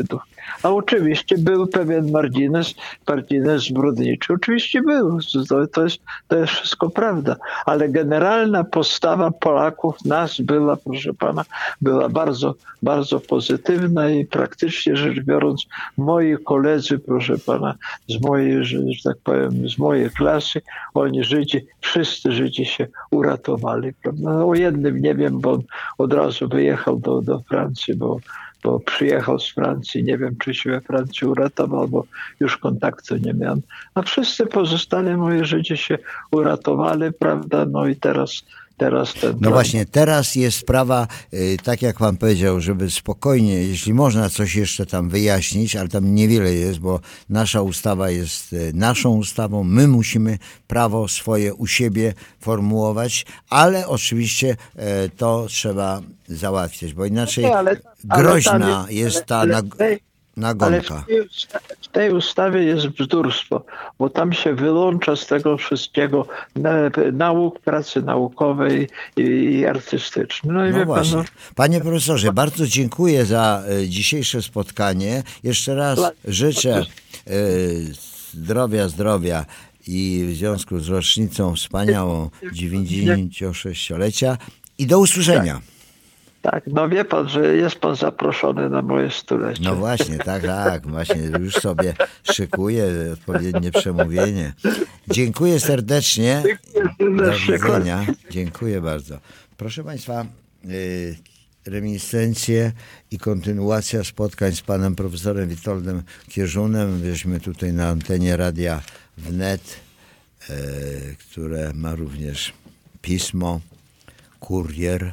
A oczywiście był pewien margines, margines zbrodniczy. Oczywiście był. To, to, jest, to jest wszystko prawda. Ale generalna postawa Polaków, nas była, proszę pana, była bardzo, bardzo pozytywna i praktycznie rzecz biorąc moi koledzy, proszę pana, z mojej, że, że tak powiem, z mojej klasy, oni Żydzi, wszyscy Żydzi się uratowali. Prawda? No, o jednym nie wiem, bo on od razu wyjechał do, do Francji, bo, bo przyjechał z Francji. Nie wiem, czy się we Francji uratował, bo już kontaktu nie miałem. A wszyscy pozostali moi Żydzi się uratowali, prawda? No i teraz Teraz ten no właśnie, teraz jest sprawa, y, tak jak pan powiedział, żeby spokojnie, jeśli można coś jeszcze tam wyjaśnić, ale tam niewiele jest, bo nasza ustawa jest y, naszą ustawą, my musimy prawo swoje u siebie formułować, ale oczywiście y, to trzeba załatwiać, bo inaczej nie, ale, groźna ale jest ta ale, nag- ale, nagonka. Ale w tej, w tej ustawie jest bzdurstwo, bo tam się wyłącza z tego wszystkiego nauk, pracy naukowej i, i artystycznej. No, i no wie właśnie. pan, no, Panie profesorze, bardzo dziękuję za y, dzisiejsze spotkanie. Jeszcze raz życzę y, zdrowia, zdrowia i w związku z rocznicą wspaniałą dziewięćdziesięciosześciolecia i do usłyszenia. Tak, no wie pan, że jest pan zaproszony na moje stulecie. No właśnie, tak, tak, właśnie już sobie szykuję odpowiednie przemówienie. Dziękuję serdecznie. Do widzenia. Dziękuję bardzo. Proszę państwa, y, reminiscencje i kontynuacja spotkań z panem profesorem Witoldem Kierzunem. Weźmy tutaj na antenie Radia Wnet, y, które ma również pismo, kurier.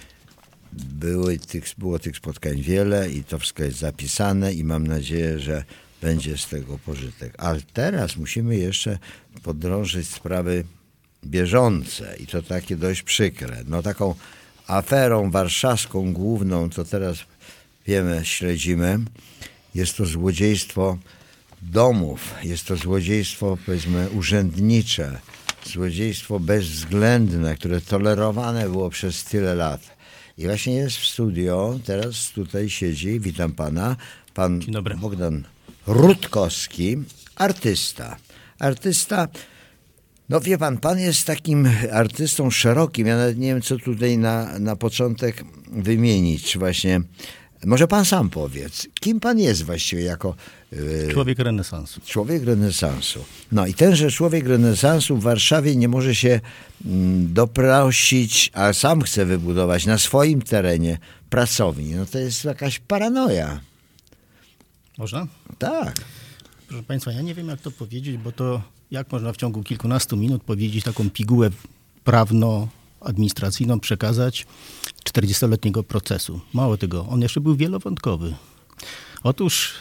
Były tych, było tych spotkań wiele i to wszystko jest zapisane i mam nadzieję, że będzie z tego pożytek. Ale teraz musimy jeszcze podrążyć sprawy bieżące i to takie dość przykre. No taką aferą warszawską główną, to teraz wiemy, śledzimy, jest to złodziejstwo domów, jest to złodziejstwo, powiedzmy, urzędnicze, złodziejstwo bezwzględne, które tolerowane było przez tyle lat. I właśnie jest w studio, teraz tutaj siedzi, witam pana, pan Bogdan Rutkowski, artysta. Artysta, no wie pan, pan jest takim artystą szerokim, ja nawet nie wiem, co tutaj na, na początek wymienić, czy właśnie, może pan sam powiedz, kim pan jest właściwie jako... Yy, człowiek renesansu. Człowiek renesansu. No i tenże człowiek renesansu w Warszawie nie może się mm, doprosić, a sam chce wybudować na swoim terenie pracowni. No to jest jakaś paranoja. Można? Tak. Proszę państwa, ja nie wiem, jak to powiedzieć, bo to jak można w ciągu kilkunastu minut powiedzieć taką pigułę prawno-administracyjną przekazać czterdziestoletniego procesu. Mało tego, on jeszcze był wielowątkowy. Otóż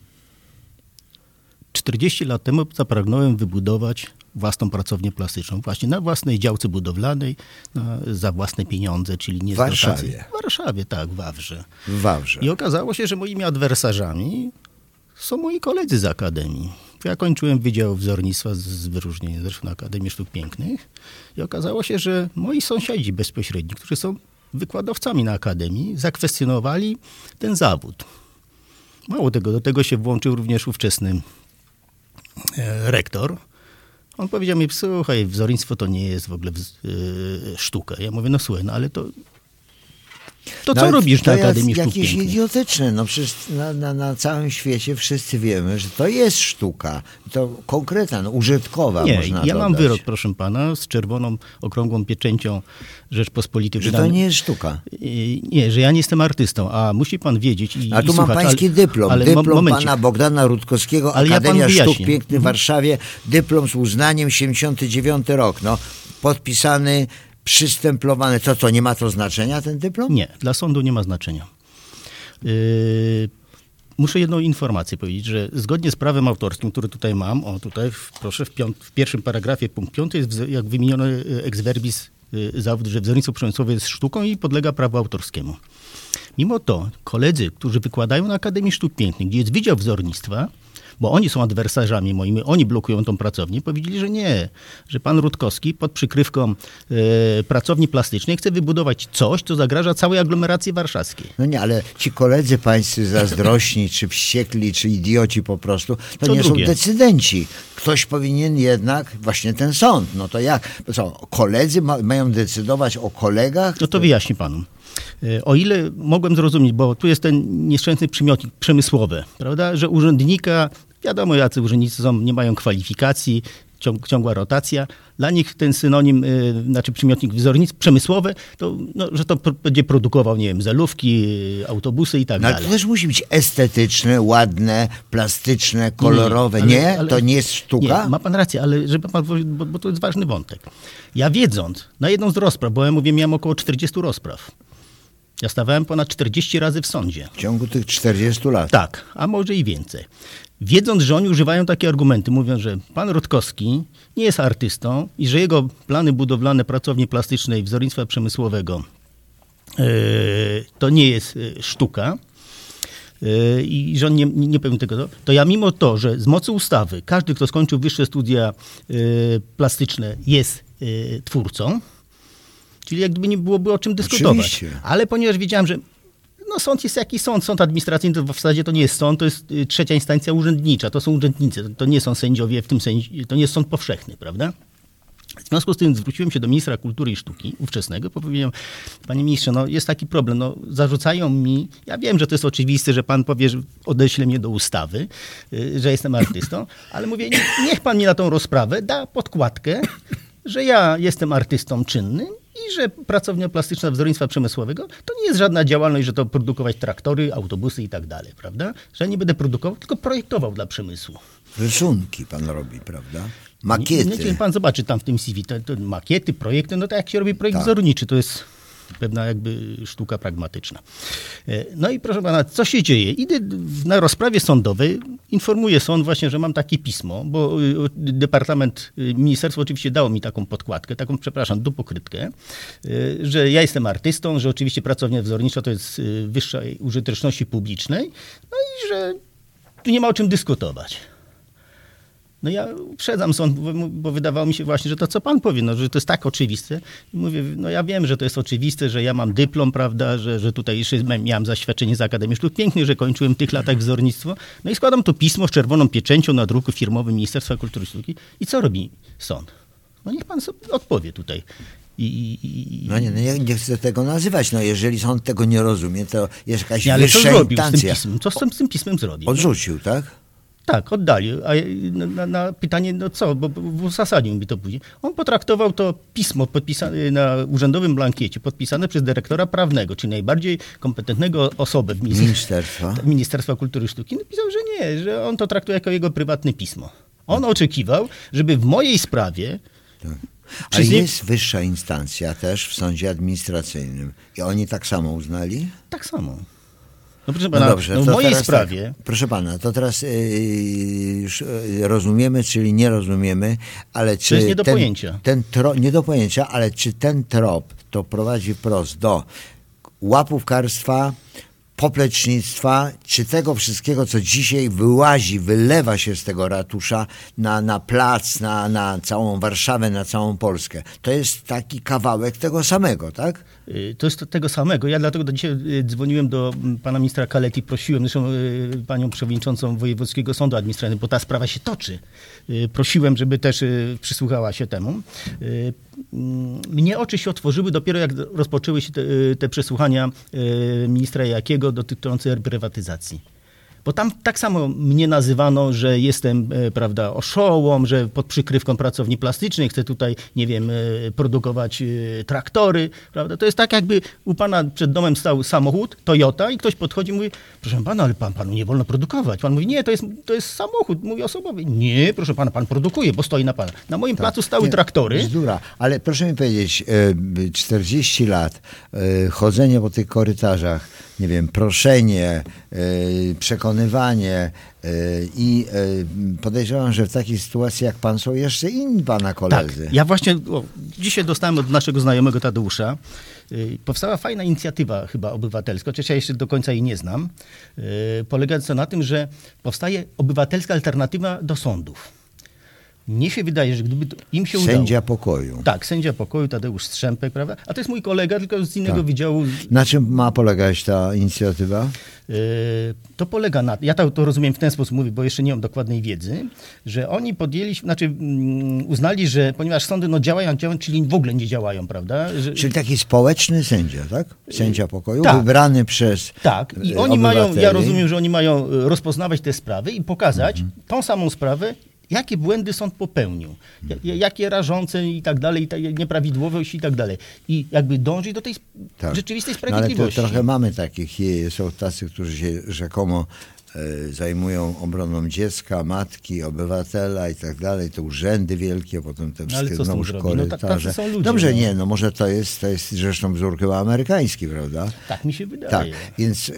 czterdzieści lat temu zapragnąłem wybudować własną pracownię plastyczną. Właśnie na własnej działce budowlanej, na, za własne pieniądze, czyli nie z Warszawie. dotacji. W Warszawie, tak, w Wawrze. W Wawrze. I okazało się, że moimi adwersarzami są moi koledzy z Akademii. Ja kończyłem Wydział Wzornictwa z wyróżnieniem zresztą na Akademii Sztuk Pięknych i okazało się, że moi sąsiedzi bezpośredni, którzy są wykładowcami na Akademii, zakwestionowali ten zawód. Mało tego, do tego się włączył również ówczesny e, rektor. On powiedział mi, słuchaj, wzornictwo to nie jest w ogóle w, e, sztuka. Ja mówię, no słuchaj, no ale to To co no, robisz to na Akademii jest Sztuk jakieś Pięknych? idiotyczne. No przecież na, na, na całym świecie wszyscy wiemy, że to jest sztuka. To konkretna, no, użytkowa Nie, można ja dodać. mam wyrok, proszę pana, z czerwoną, okrągłą pieczęcią Rzeczpospolitej. Że to nie jest sztuka. Nie, że ja nie jestem artystą, a musi pan wiedzieć i A tu i mam słuchać, pański ale, dyplom. ale dyplom momencik. pana Bogdana Rutkowskiego, Ale ja Akademia panu Sztuk wyjaśnię. Pięknych w Warszawie, dyplom z uznaniem, siedemdziesiąty dziewiąty rok. No, podpisany, przystęplowany. To co, nie ma to znaczenia ten dyplom? Nie, dla sądu nie ma znaczenia. Yy, muszę jedną informację powiedzieć, że zgodnie z prawem autorskim, które tutaj mam, o tutaj w, proszę w, piąt, w pierwszym paragrafie punkt piąty jest w, jak wymieniony ex verbis yy, zawód, że wzornictwo przemysłowe jest sztuką i podlega prawu autorskiemu. Mimo to koledzy, którzy wykładają na Akademii Sztuk Pięknych, gdzie jest Wydział Wzornictwa, bo oni są adwersarzami moimi, oni blokują tą pracownię, powiedzieli, że nie, że pan Rutkowski pod przykrywką e, pracowni plastycznej chce wybudować coś, co zagraża całej aglomeracji warszawskiej. No nie, ale ci koledzy pańscy zazdrośni, czy wściekli, czy idioci po prostu, to Co nie drugie. są decydenci. Ktoś powinien jednak, właśnie ten sąd, no to jak? Co, koledzy ma, mają decydować o kolegach? No to wyjaśnię panu. O ile mogłem zrozumieć, bo tu jest ten nieszczęsny przymiotnik przemysłowy, prawda, że urzędnika, wiadomo jacy urzędnicy są, nie mają kwalifikacji, ciąg, ciągła rotacja. Dla nich ten synonim, y, znaczy przymiotnik wzornictwo przemysłowe, to, no, że to będzie produkował, nie wiem, zelówki, y, autobusy i tak No ale dalej. to też musi być estetyczne, ładne, plastyczne, kolorowe. Nie? ale- nie? ale- To nie jest sztuka? Nie, ma pan rację, ale żeby pan, bo, bo to jest ważny wątek. Ja wiedząc, na jedną z rozpraw, bo ja mówię, miałem około czterdziestu rozpraw. Ja stawałem ponad czterdzieści razy w sądzie. W ciągu tych czterdziestu lat. Tak, a może i więcej. Wiedząc, że oni używają takie argumenty, mówią, że pan Rutkowski nie jest artystą i że jego plany budowlane pracowni plastycznej wzornictwa przemysłowego yy, to nie jest yy, sztuka yy, i że on nie, nie pewien tego, to ja mimo to, że z mocy ustawy każdy, kto skończył wyższe studia yy, plastyczne jest yy, twórcą, czyli jak gdyby nie byłoby o czym dyskutować. Oczywiście. Ale ponieważ wiedziałem, że no sąd jest jaki sąd, sąd administracyjny to w zasadzie to nie jest sąd, to jest y, trzecia instancja urzędnicza, to są urzędnicy, to, to nie są sędziowie w tym sensie, to nie jest sąd powszechny, prawda? W związku z tym zwróciłem się do ministra kultury i sztuki ówczesnego, powiedziałem, panie ministrze, no jest taki problem, no zarzucają mi, ja wiem, że to jest oczywiste, że pan powie, że odeśle mnie do ustawy, y, że jestem artystą, ale mówię, nie- niech pan mi na tą rozprawę da podkładkę, że ja jestem artystą czynnym i że pracownia plastyczna wzornictwa przemysłowego to nie jest żadna działalność, że to produkować traktory, autobusy i tak dalej, prawda? Że nie będę produkował, tylko projektował dla przemysłu. Rysunki pan robi, prawda? Nie, Makiety. nie, pan zobaczy tam w tym C V, to, to makiety, projekty, no tak jak się robi projekt Tak. wzorniczy, to jest pewna jakby sztuka pragmatyczna. E, No i proszę pana, co się dzieje? Idę w- na rozprawie sądowej, informuję sąd właśnie, że mam takie pismo, bo y, Departament, y, Ministerstwo oczywiście dało mi taką podkładkę, taką, przepraszam, dupokrytkę, y, że ja jestem artystą, że oczywiście pracownia wzornicza to jest y, wyższej użyteczności publicznej, no i że tu nie ma o czym dyskutować. No ja uprzedzam sąd, bo, bo wydawało mi się właśnie, że to co pan powie, no, że to jest tak oczywiste. I mówię, no ja wiem, że to jest oczywiste, że ja mam dyplom, prawda, że, że tutaj jeszcze miałem zaświadczenie z Akademii Sztuk Pięknych, że kończyłem w tych latach wzornictwo. No i składam to pismo z czerwoną pieczęcią na druku firmowym Ministerstwa Kultury i Sztuki. I co robi sąd? No niech pan sobie odpowie tutaj. I, i, i... No nie, no ja nie chcę tego nazywać. No jeżeli sąd tego nie rozumie, to jest jakaś Nie, ale co wyższa zrobił z tym instancja. pismem? Co z tym, z tym pismem zrobił? Odrzucił, tak? Tak, oddali. A na, na, na pytanie, no co, bo, bo uzasadnił mi to później. On potraktował to pismo podpisane na urzędowym blankiecie, podpisane przez dyrektora prawnego, czyli najbardziej kompetentnego osobę w Ministerstwa. Ministerstwa Kultury i Sztuki. Napisał, że nie, że on to traktuje jako jego prywatne pismo. On oczekiwał, żeby w mojej sprawie Ale Przyznie- jest wyższa instancja też w sądzie administracyjnym. I oni tak samo uznali? tak samo. No proszę No pana, dobrze, no w to mojej teraz sprawie... Tak, proszę pana, to teraz yy, już yy, rozumiemy, czyli nie rozumiemy, ale czy jest nie do ten, pojęcia. ten tro, nie do pojęcia, ale czy ten trop to prowadzi wprost do łapówkarstwa, poplecznictwa, czy tego wszystkiego, co dzisiaj wyłazi, wylewa się z tego ratusza na, na plac, na, na całą Warszawę, na całą Polskę. To jest taki kawałek tego samego, tak? Y, To jest to- tego samego. Ja dlatego do dzisiaj y, dzwoniłem do mm, pana ministra Kaleti, prosiłem, zresztą y, panią przewodniczącą Wojewódzkiego Sądu Administracyjnego, bo ta sprawa się toczy. Y, Prosiłem, żeby też y, przysłuchała się temu. Y, mm, Mnie oczy się otworzyły dopiero jak rozpoczęły się te, y, te przesłuchania y, ministra Jakiego dotyczące reprywatyzacji. Bo tam tak samo mnie nazywano, że jestem, e, prawda, oszołom, że pod przykrywką pracowni plastycznej chcę tutaj, nie wiem, e, produkować e, traktory, prawda. To jest tak, jakby u pana przed domem stał samochód Toyota i ktoś podchodzi i mówi, proszę pana, ale pan, panu nie wolno produkować. Pan mówi, nie, to jest, to jest samochód, mój osobowy. Nie, proszę pana, pan produkuje, bo stoi na pana. Na moim placu stały Nie, traktory. Bzdura. Ale proszę mi powiedzieć, e, czterdzieści lat, e, chodzenie po tych korytarzach, nie wiem, proszenie, e, przekonywanie przekonywanie i podejrzewam, że w takiej sytuacji jak pan są jeszcze inni pana koledzy. Tak, ja właśnie o, dzisiaj dostałem od naszego znajomego Tadeusza, y, powstała fajna inicjatywa chyba obywatelska, chociaż ja jeszcze do końca jej nie znam, y, polegająca na tym, że powstaje obywatelska alternatywa do sądów. Mnie się wydaje, że gdyby to im się udało... Sędzia pokoju. Tak, sędzia pokoju, Tadeusz Strzępek, prawda? A to jest mój kolega, tylko z innego Tak. wydziału. Na czym ma polegać ta inicjatywa? Yy, To polega na... Ja to, to rozumiem w ten sposób, mówię, bo jeszcze nie mam dokładnej wiedzy, że oni podjęli, znaczy mm, uznali, że ponieważ sądy no, działają, działają, czyli w ogóle nie działają, prawda? Że, Czyli taki społeczny sędzia, tak? Sędzia pokoju, tak. wybrany przez Tak, i y, oni mają, obywateli. ja rozumiem, że oni mają y, rozpoznawać te sprawy i pokazać Mhm. tą samą sprawę, jakie błędy sąd popełnił, ja- jakie rażące i tak dalej, i ta- nieprawidłowości i tak dalej. I jakby dążyć do tej sp- Tak. rzeczywistej No, ale to sprawiedliwości. trochę mamy takich, je- są tacy, którzy się rzekomo e, zajmują obroną dziecka, matki, obywatela i tak dalej, te urzędy wielkie, potem te No, ale wszystkie co z tym znowu zrobi? No, tak- korytarze. tacy są ludzie, Dobrze, no. nie, no może to jest, to jest zresztą wzór chyba amerykański, prawda? Tak mi się wydaje. Tak, więc e,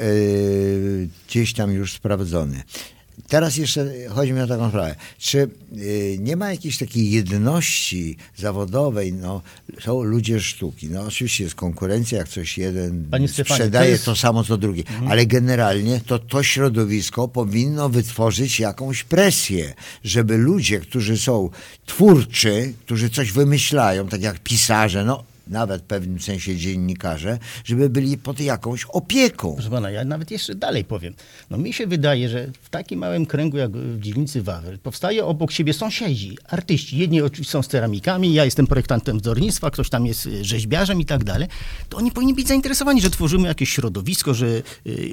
gdzieś tam już sprawdzony. Teraz jeszcze chodzi mi o taką sprawę. Czy y, nie ma jakiejś takiej jedności zawodowej? No, są ludzie sztuki. No, oczywiście jest konkurencja, jak coś jeden Panie Stefanie, sprzedaje, to jest- to samo co drugi. Ale generalnie to to środowisko powinno wytworzyć jakąś presję, żeby ludzie, którzy są twórczy, którzy coś wymyślają, tak jak pisarze, no nawet w pewnym sensie dziennikarze, żeby byli pod jakąś opieką. Proszę pana, ja nawet jeszcze dalej powiem. No mi się wydaje, że w takim małym kręgu jak w dzielnicy Wawel powstaje obok siebie sąsiedzi, artyści. Jedni oczywiście są z ceramikami, ja jestem projektantem wzornictwa, ktoś tam jest y, rzeźbiarzem i tak dalej. To oni powinni być zainteresowani, że tworzymy jakieś środowisko, że yy,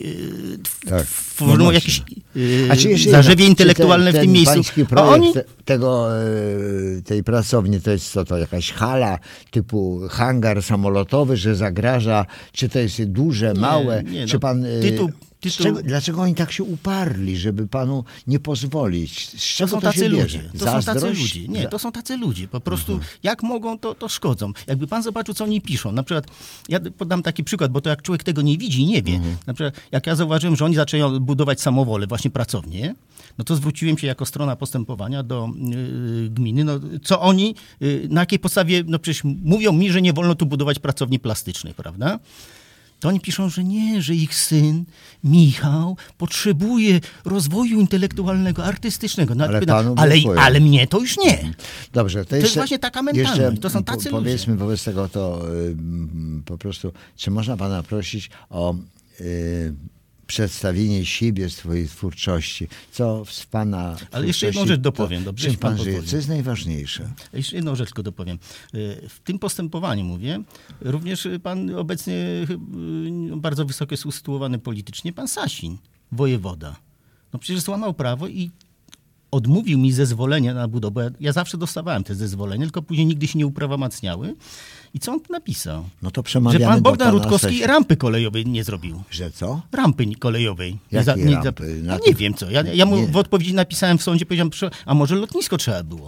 tw- Tak, tworzymy no właśnie. jakieś yy, A czy jeszcze zarzewie jedno, intelektualne czy ten, w tym miejscu. ten pański A projekt oni... te, tego, e, tej pracowni to jest co to, jakaś hala typu hangar samolotowy, że zagraża, czy to jest duże, małe, nie, czy no, pan... e, tytuł- z tytuł- czego, dlaczego oni tak się uparli, żeby panu nie pozwolić? Z To czego są to tacy się ludzie. bierze? To są tacy Zazdrość? ludzie. Nie, Za- to są tacy ludzie. Po prostu jak mogą, to, to szkodzą. Jakby pan zobaczył, co oni piszą. Na przykład, ja podam taki przykład, bo to jak człowiek tego nie widzi i nie wie. Na przykład, jak ja zauważyłem, że oni zaczęli budować samowole, właśnie pracownie, no to zwróciłem się jako strona postępowania do yy, gminy. No, co oni, yy, na jakiej podstawie, no przecież mówią mi, że nie wolno tu budować pracowni plastycznych, prawda? To oni piszą, że nie, że ich syn, Michał, potrzebuje rozwoju intelektualnego, artystycznego. No, Ale pytam, panu ale, brakuje. ale mnie to już nie. Dobrze, to, jest jeszcze, właśnie taka mentalność, jeszcze to są tacy po, ludzie. Powiedzmy wobec tego to y, po prostu, czy można pana prosić o y, przedstawienie siebie, swojej twórczości, co z pana Ale jeszcze jedną twórczości- rzecz dopowiem, to dobrze, czym jeśli pan pan żyje? pozwoli. Co jest najważniejsze? Jeszcze jedną rzecz tylko dopowiem. Y, W tym postępowaniu, mówię, również pan obecnie y, bardzo wysoko jest usytuowany politycznie, pan Sasin, wojewoda. No przecież złamał prawo i odmówił mi zezwolenia na budowę, bo ja, ja zawsze dostawałem te zezwolenia, tylko później nigdy się nie uprawomacniały. I co on tu napisał? No to Że przemawiamy pan do Bogdan pana Rutkowski Sasia. rampy kolejowej nie zrobił. Że co? Rampy kolejowej. Jakiej rampy? Ja Na nie tym- wiem co. Ja, ja mu Nie. w odpowiedzi napisałem w sądzie, powiedziałem, proszę, a może lotnisko trzeba było?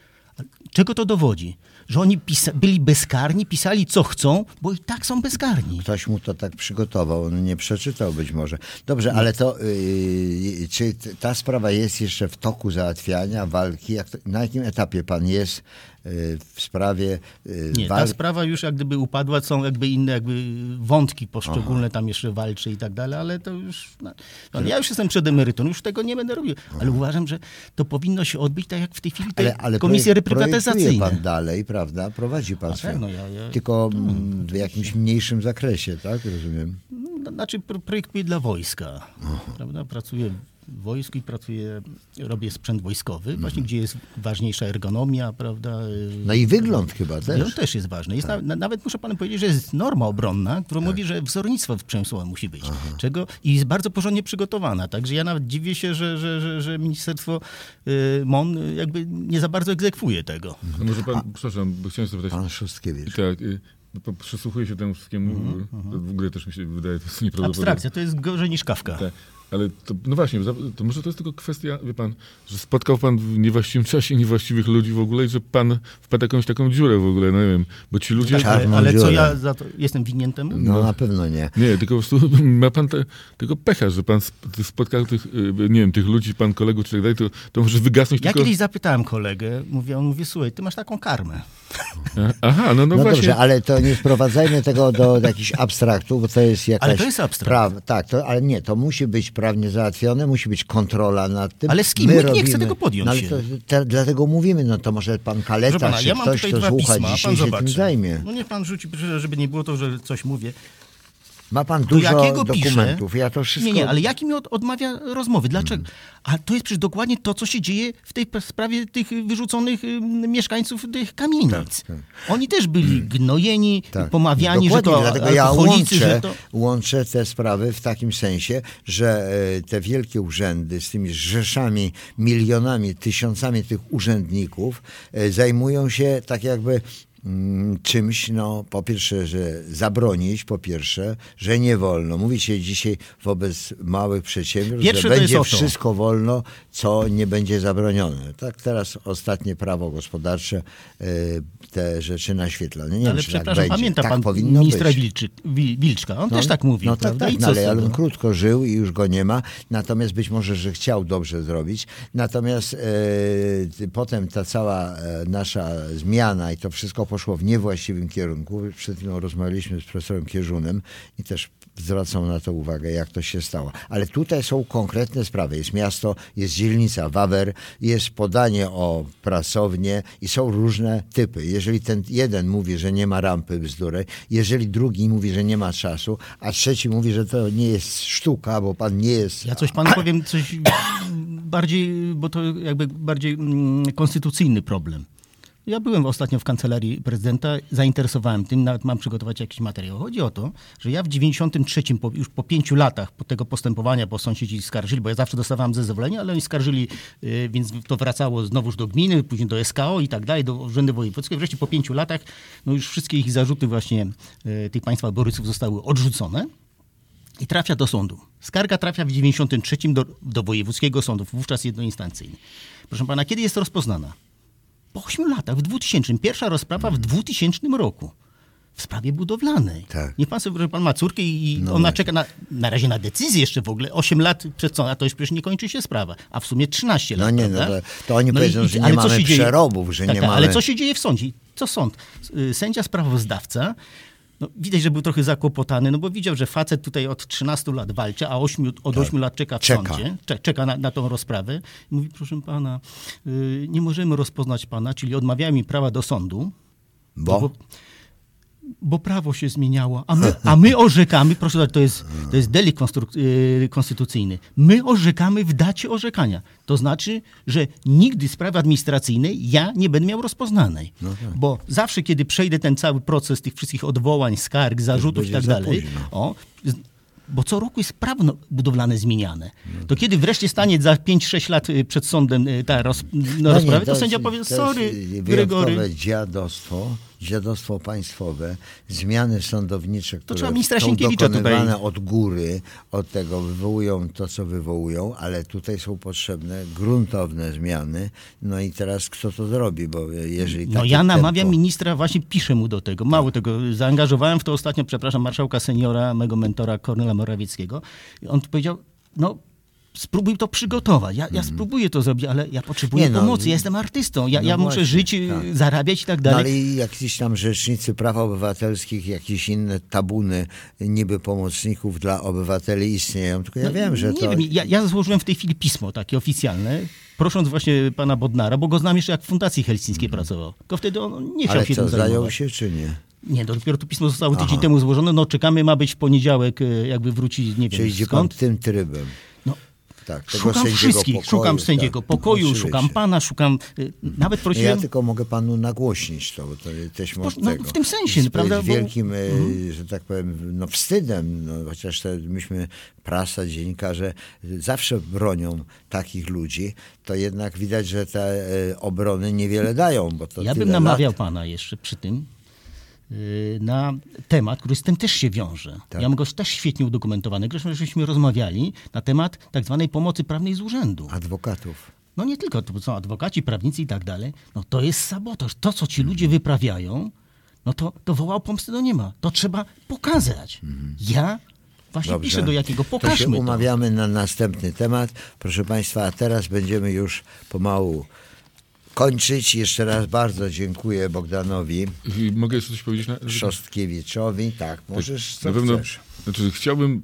Czego to dowodzi? Że oni pisa- byli bezkarni, pisali co chcą, bo i tak są bezkarni. Ktoś mu to tak przygotował, on nie przeczytał być może. Dobrze, ale to yy, czy t- ta sprawa jest jeszcze w toku załatwiania, walki? Jak to, na jakim etapie pan jest yy, w sprawie yy, Nie, ta walki? sprawa już jak gdyby upadła, są jakby inne jakby wątki poszczególne, tam jeszcze walczy i tak dalej, ale to już... No, no, ja już jestem przed emeryturą, już tego nie będę robił, ale uważam, że to powinno się odbyć tak jak w tej chwili te Ale, ale komisje projekt- projektuje reprywatyzacyjne. pan dalej, prawda? Prowadzi pan Na swoje. pewno, ja- ja- Tylko mm, w jakimś mniejszym zakresie, tak? Rozumiem. No, znaczy pro- projektuję dla wojska, prawda? Pracuję w wojsku i pracuję, robię sprzęt wojskowy, właśnie gdzie jest ważniejsza ergonomia, prawda? No i wygląd chyba też. On też jest ważny. Jest na, na, nawet muszę panu powiedzieć, że jest norma obronna, która mówi, że wzornictwo przemysłowe musi być. Czego, I jest bardzo porządnie przygotowana. Także ja nawet dziwię się, że, że, że, że Ministerstwo y, M O N y, jakby nie za bardzo egzekwuje tego. A może pan, przepraszam, bo chciałem zapytać. Pan Szostkiewicz. Tak, y, bo przysłuchuję się temu wszystkiemu. y, W ogóle też mi się wydaje, to jest nieprawdopodobne. Abstrakcja to jest gorzej niż Kafka. Tak. Ale to, no właśnie, to może to jest tylko kwestia, wie pan, że spotkał pan w niewłaściwym czasie niewłaściwych ludzi w ogóle i że pan wpadł jakąś taką dziurę w ogóle, no nie wiem, bo ci ludzie... Tak, ale, ale co, ja za to jestem winien temu? No, no na pewno nie. Nie, tylko po prostu ma pan te, tylko pecha, że pan spotkał tych, nie wiem, tych ludzi, pan kolegów czy tak dalej, to, to może wygasnąć Ja tylko... kiedyś zapytałem kolegę, mówię, on mówi, słuchaj, ty masz taką karmę. Aha, no, no, No właśnie. dobrze, ale to nie sprowadzajmy tego do jakichś abstraktów, bo to jest jakaś... Ale to jest abstrakt. Praw, tak, to, ale nie, to musi być prawnie załatwione, musi być kontrola nad tym. Ale z kim? My Nikt nie robimy, chce tego podjąć no, ale się. to, te, dlatego mówimy, no to może pan Kaleta, Proszę pana, czy ja mam ktoś, tutaj kto dwa słucha pisma, dzisiaj pan się zobaczy. tym zajmie. No niech pan rzuci, żeby nie było to, że coś mówię. Ma pan Do dużo jakiego dokumentów, pisze? ja to wszystko... Nie, nie, ale jaki mi od, odmawia rozmowy? Dlaczego? A to jest przecież dokładnie to, co się dzieje w tej sprawie tych wyrzuconych y, mieszkańców tych kamienic. Tak, tak. Oni też byli gnojeni, Tak. pomawiani, Dokładnie, że to dlatego ja alkoholicy, łączę, że to... łączę te sprawy w takim sensie, że e, te wielkie urzędy z tymi rzeszami, milionami, tysiącami tych urzędników e, zajmują się tak jakby mm, czymś, no po pierwsze, że zabronić, po pierwsze, że nie wolno. Mówi się dzisiaj wobec małych przedsiębiorstw, Pierwsze że to będzie jest o to. wszystko wolno, co nie będzie zabronione. Tak teraz ostatnie prawo gospodarcze e, te rzeczy naświetla. Nie, nie Ale wiem, czy tak przepraszam, będzie. pamięta Tak pan powinno ministra być. Wilczyk, Wi- Wilczka? On też tak mówił, No tak, prawda? tak, I no, co ale z tego? on krótko żył i już go nie ma. Natomiast być może, że chciał dobrze zrobić. Natomiast e, potem ta cała e, nasza zmiana i to wszystko poszło w niewłaściwym kierunku. Przed chwilą rozmawialiśmy z profesorem Kierzunem i też zwracam na to uwagę, jak to się stało. Ale tutaj są konkretne sprawy. Jest miasto, jest dzielnica Wawer, jest podanie o pracownię i są różne typy. Jeżeli ten jeden mówi, że nie ma rampy bzdurej, jeżeli drugi mówi, że nie ma czasu, a trzeci mówi, że to nie jest sztuka, bo pan nie jest... Ja coś panu powiem, coś bardziej, bo to jakby bardziej mm, konstytucyjny problem. Ja byłem ostatnio w kancelarii prezydenta, zainteresowałem tym, nawet mam przygotować jakiś materiał. Chodzi o to, że ja w dziewięćdziesiątym trzecim, po, już po pięciu latach po tego postępowania, bo sąsiedzi skarżyli, bo ja zawsze dostawałem zezwolenie, ale oni skarżyli, yy, więc to wracało znowuż do gminy, później do S K O i tak dalej, do Urzędu Wojewódzkiego. Wreszcie po pięciu latach, no już wszystkie ich zarzuty właśnie yy, tych państwa Borysów zostały odrzucone. I trafia do sądu. Skarga trafia w dziewięćdziesiątym trzecim do, do wojewódzkiego sądu, wówczas jednoinstancyjny. Proszę pana, kiedy jest rozpoznana? Po ośmiu latach, w dwutysięcznym. Pierwsza rozprawa w dwutysięcznym roku. W sprawie budowlanej. Tak. Niech pan sobie, że pan ma córkę i No ona właśnie. czeka na, na razie na decyzję jeszcze w ogóle. osiem lat przed sądem, a to już przecież nie kończy się sprawa. A w sumie trzynaście No lat, nie, no prawda? to, to oni No powiedzą, i- że ale nie co mamy się dzieje? przerobów, że Tak, nie tak, mamy... ale co się dzieje w sądzie? Co sąd? Y, Sędzia sprawozdawca, no, widać, że był trochę zakłopotany, no bo widział, że facet tutaj od trzynastu lat walczy, a ośmiu, od ośmiu lat czeka w Czeka. sądzie, cze- czeka na, na tą rozprawę. Mówi, proszę pana, y, nie możemy rozpoznać pana, czyli odmawiają mi prawa do sądu, Bo? bo, bo prawo się zmieniało, a my, a my orzekamy, proszę zobaczyć, to jest, to jest delikt konstruk- y, konstytucyjny, my orzekamy w dacie orzekania. To znaczy, że nigdy sprawy administracyjnej ja nie będę miał rozpoznanej. No tak. Bo zawsze, kiedy przejdę ten cały proces tych wszystkich odwołań, skarg, zarzutów i będzie tak za dalej, późno. o, z- bo co roku jest prawo no- budowlane zmieniane. To kiedy wreszcie stanie za pięć sześć lat y, przed sądem y, ta roz, no, No rozprawa, nie, to, jest- sędzia powie, to sorry, jest Gregory. wyjątkowe dziadostwo, dziadostwo państwowe, zmiany sądownicze, które trzeba ministra są Sienkiewicza tutaj- dokonywane od góry, od tego wywołują to, co wywołują, ale tutaj są potrzebne gruntowne zmiany. No i teraz kto to zrobi, bo jeżeli No takie ja namawiam tempo- ministra, właśnie piszę mu do tego. Mało tego, zaangażowałem w to ostatnio, przepraszam, marszałka seniora, mego mentora Kornela Morawieckiego. I on powiedział, no spróbuj to przygotować. Ja, ja spróbuję to zrobić, ale ja potrzebuję Nie no, pomocy. Ja jestem artystą. Ja, no ja muszę właśnie, żyć, y, tak. zarabiać i tak No dalej. ale i jakieś tam rzecznicy praw obywatelskich, jakieś inne tabuny niby pomocników dla obywateli istnieją. Tylko ja No, wiem, że nie to... wiem, ja, ja złożyłem w tej chwili pismo takie oficjalne, prosząc właśnie pana Bodnara, bo go znam jeszcze jak w Fundacji Helsińskiej pracował. Tylko wtedy on nie chciał Ale się co, tym zajął zajmować. się czy nie? Nie, to dopiero to pismo zostało tydzień Aha. temu złożone. No czekamy, ma być w poniedziałek, y, jakby wrócić, nie Czyli wiem idzie pan skąd. tym trybem. No, Tak, tego szukam sędziego wszystkich, pokoju, szukam sędziego tak. pokoju, Oczywiście. szukam pana, szukam... y, Nawet Ja prosiłem... tylko mogę panu nagłośnić to, bo to też No, może no, tego. w tym sensie, jest, prawda, jest bo- wielkim, e, że tak powiem, no wstydem, no, chociaż te, myśmy, prasa, dziennikarze zawsze bronią takich ludzi, to jednak widać, że te e, obrony niewiele dają, bo to Ja tyle bym namawiał lat. pana jeszcze przy tym, na temat, który z tym też się wiąże. Tak. Ja mam go też świetnie udokumentowany. Zresztą żeśmy rozmawiali na temat tak zwanej pomocy prawnej z urzędu. Adwokatów. No nie tylko, to są adwokaci, prawnicy i tak dalej. No to jest sabotaż. To, co ci ludzie wyprawiają, no to, to woła o pomstę do nieba. To trzeba pokazać. Ja właśnie Dobrze. piszę do jakiego. To się Pokażmy to. umawiamy na następny temat. Proszę Państwa, a teraz będziemy już pomału kończyć. Jeszcze raz bardzo dziękuję Bogdanowi I mogę jeszcze coś powiedzieć? Na, Szostkiewiczowi. Tak, możesz, co na pewno, chcesz. znaczy chciałbym,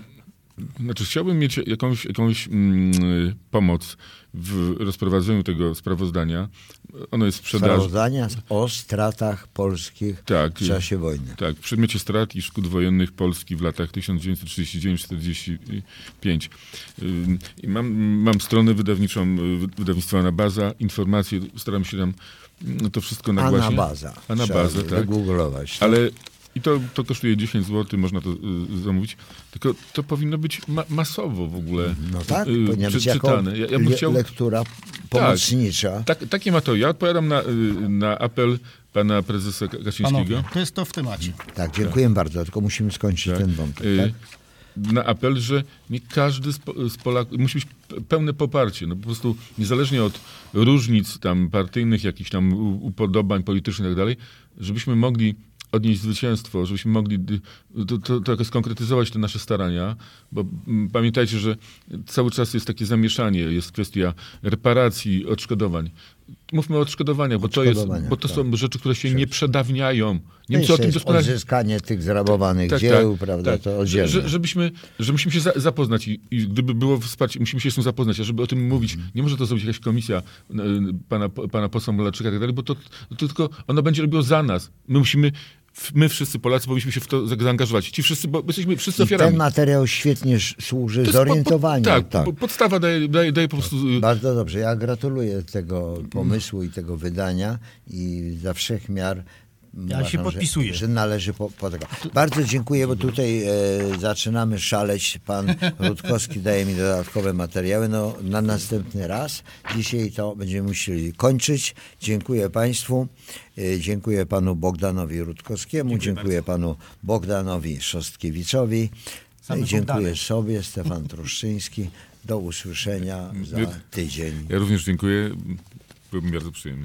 y, znaczy chciałbym mieć jakąś, jakąś mm, y, pomoc w rozprowadzeniu tego sprawozdania. Ono jest w sprzedaży. Sprawozdania o stratach polskich Tak, w czasie wojny. Tak, w przedmiocie strat i szkód wojennych Polski w latach tysiąc dziewięćset trzydziesty dziewięć do czterdziestu pięciu. Ym, I mam, mam stronę wydawniczą, y, wydawnictwa Anabaza, informacje, staram się tam no, to wszystko nagłaśniać. Anabaza. Anabaza, tak. Wygooglować. Tak? Ale i to, to kosztuje dziesięć złotych, można to y, zamówić. Tylko to powinno być ma- masowo w ogóle No tak, y, powinna być jako przeczytane. Ja, ja bym le- chciał, lektura pomocnicza. tak, takie ma to. Ja odpowiadam na, y, na apel pana prezesa Kaczyńskiego. Panowie, to jest to w temacie. Tak, dziękuję bardzo, tylko musimy skończyć Tak. ten wątek. Y, Tak? Na apel, że nie każdy z, Po- z Polaków, musi być pe- pełne poparcie. No po prostu niezależnie od różnic tam partyjnych, jakichś tam u- upodobań politycznych i tak dalej, żebyśmy mogli odnieść zwycięstwo, żebyśmy mogli dy- to, to, to jakoś skonkretyzować te nasze starania, bo mm, pamiętajcie, że cały czas jest takie zamieszanie, jest kwestia reparacji, odszkodowań. Mówmy o odszkodowaniach, bo to, jest, Odszkodowaniach, bo to tak. są rzeczy, które się nie przedawniają. No Niemcy o tym jest doskonale... odzyskanie tych zrabowanych dzieł, prawda, to oddzielne. Że, żebyśmy, że musimy się za, zapoznać i, i gdyby było wsparcie, musimy się z tym zapoznać, a żeby o tym mówić, nie może to zrobić jakaś komisja y, pana, pana posła Mularczyka i tak dalej, bo to, to tylko ono będzie robiło za nas. My musimy, my wszyscy Polacy powinniśmy się w to zaangażować. Ci wszyscy, bo jesteśmy wszyscy I ofiarami. ten materiał świetnie sz- służy To jest po- po- zorientowaniu. tak, tak. po- podstawa daje, daje, daje po prostu... y, Bardzo dobrze. Ja gratuluję tego pomysłu i tego wydania i za wszech miar Ja uważam, się podpisuję. Że, że należy po, po tego. Bardzo dziękuję, bo tutaj e, zaczynamy szaleć. Pan Rutkowski daje mi dodatkowe materiały. No, na następny raz. Dzisiaj to będziemy musieli kończyć. Dziękuję Państwu. E, dziękuję panu Bogdanowi Rutkowskiemu. Dziękuję, dziękuję panu Bogdanowi Szostkiewiczowi. No i dziękuję Bogdany. sobie, Stefan Truszczyński. Do usłyszenia za tydzień. Ja również dziękuję. Byłbym bardzo przyjemny.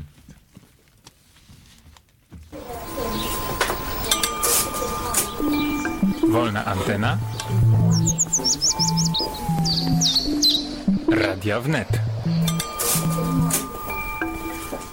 Wolna antena. Radia Wnet.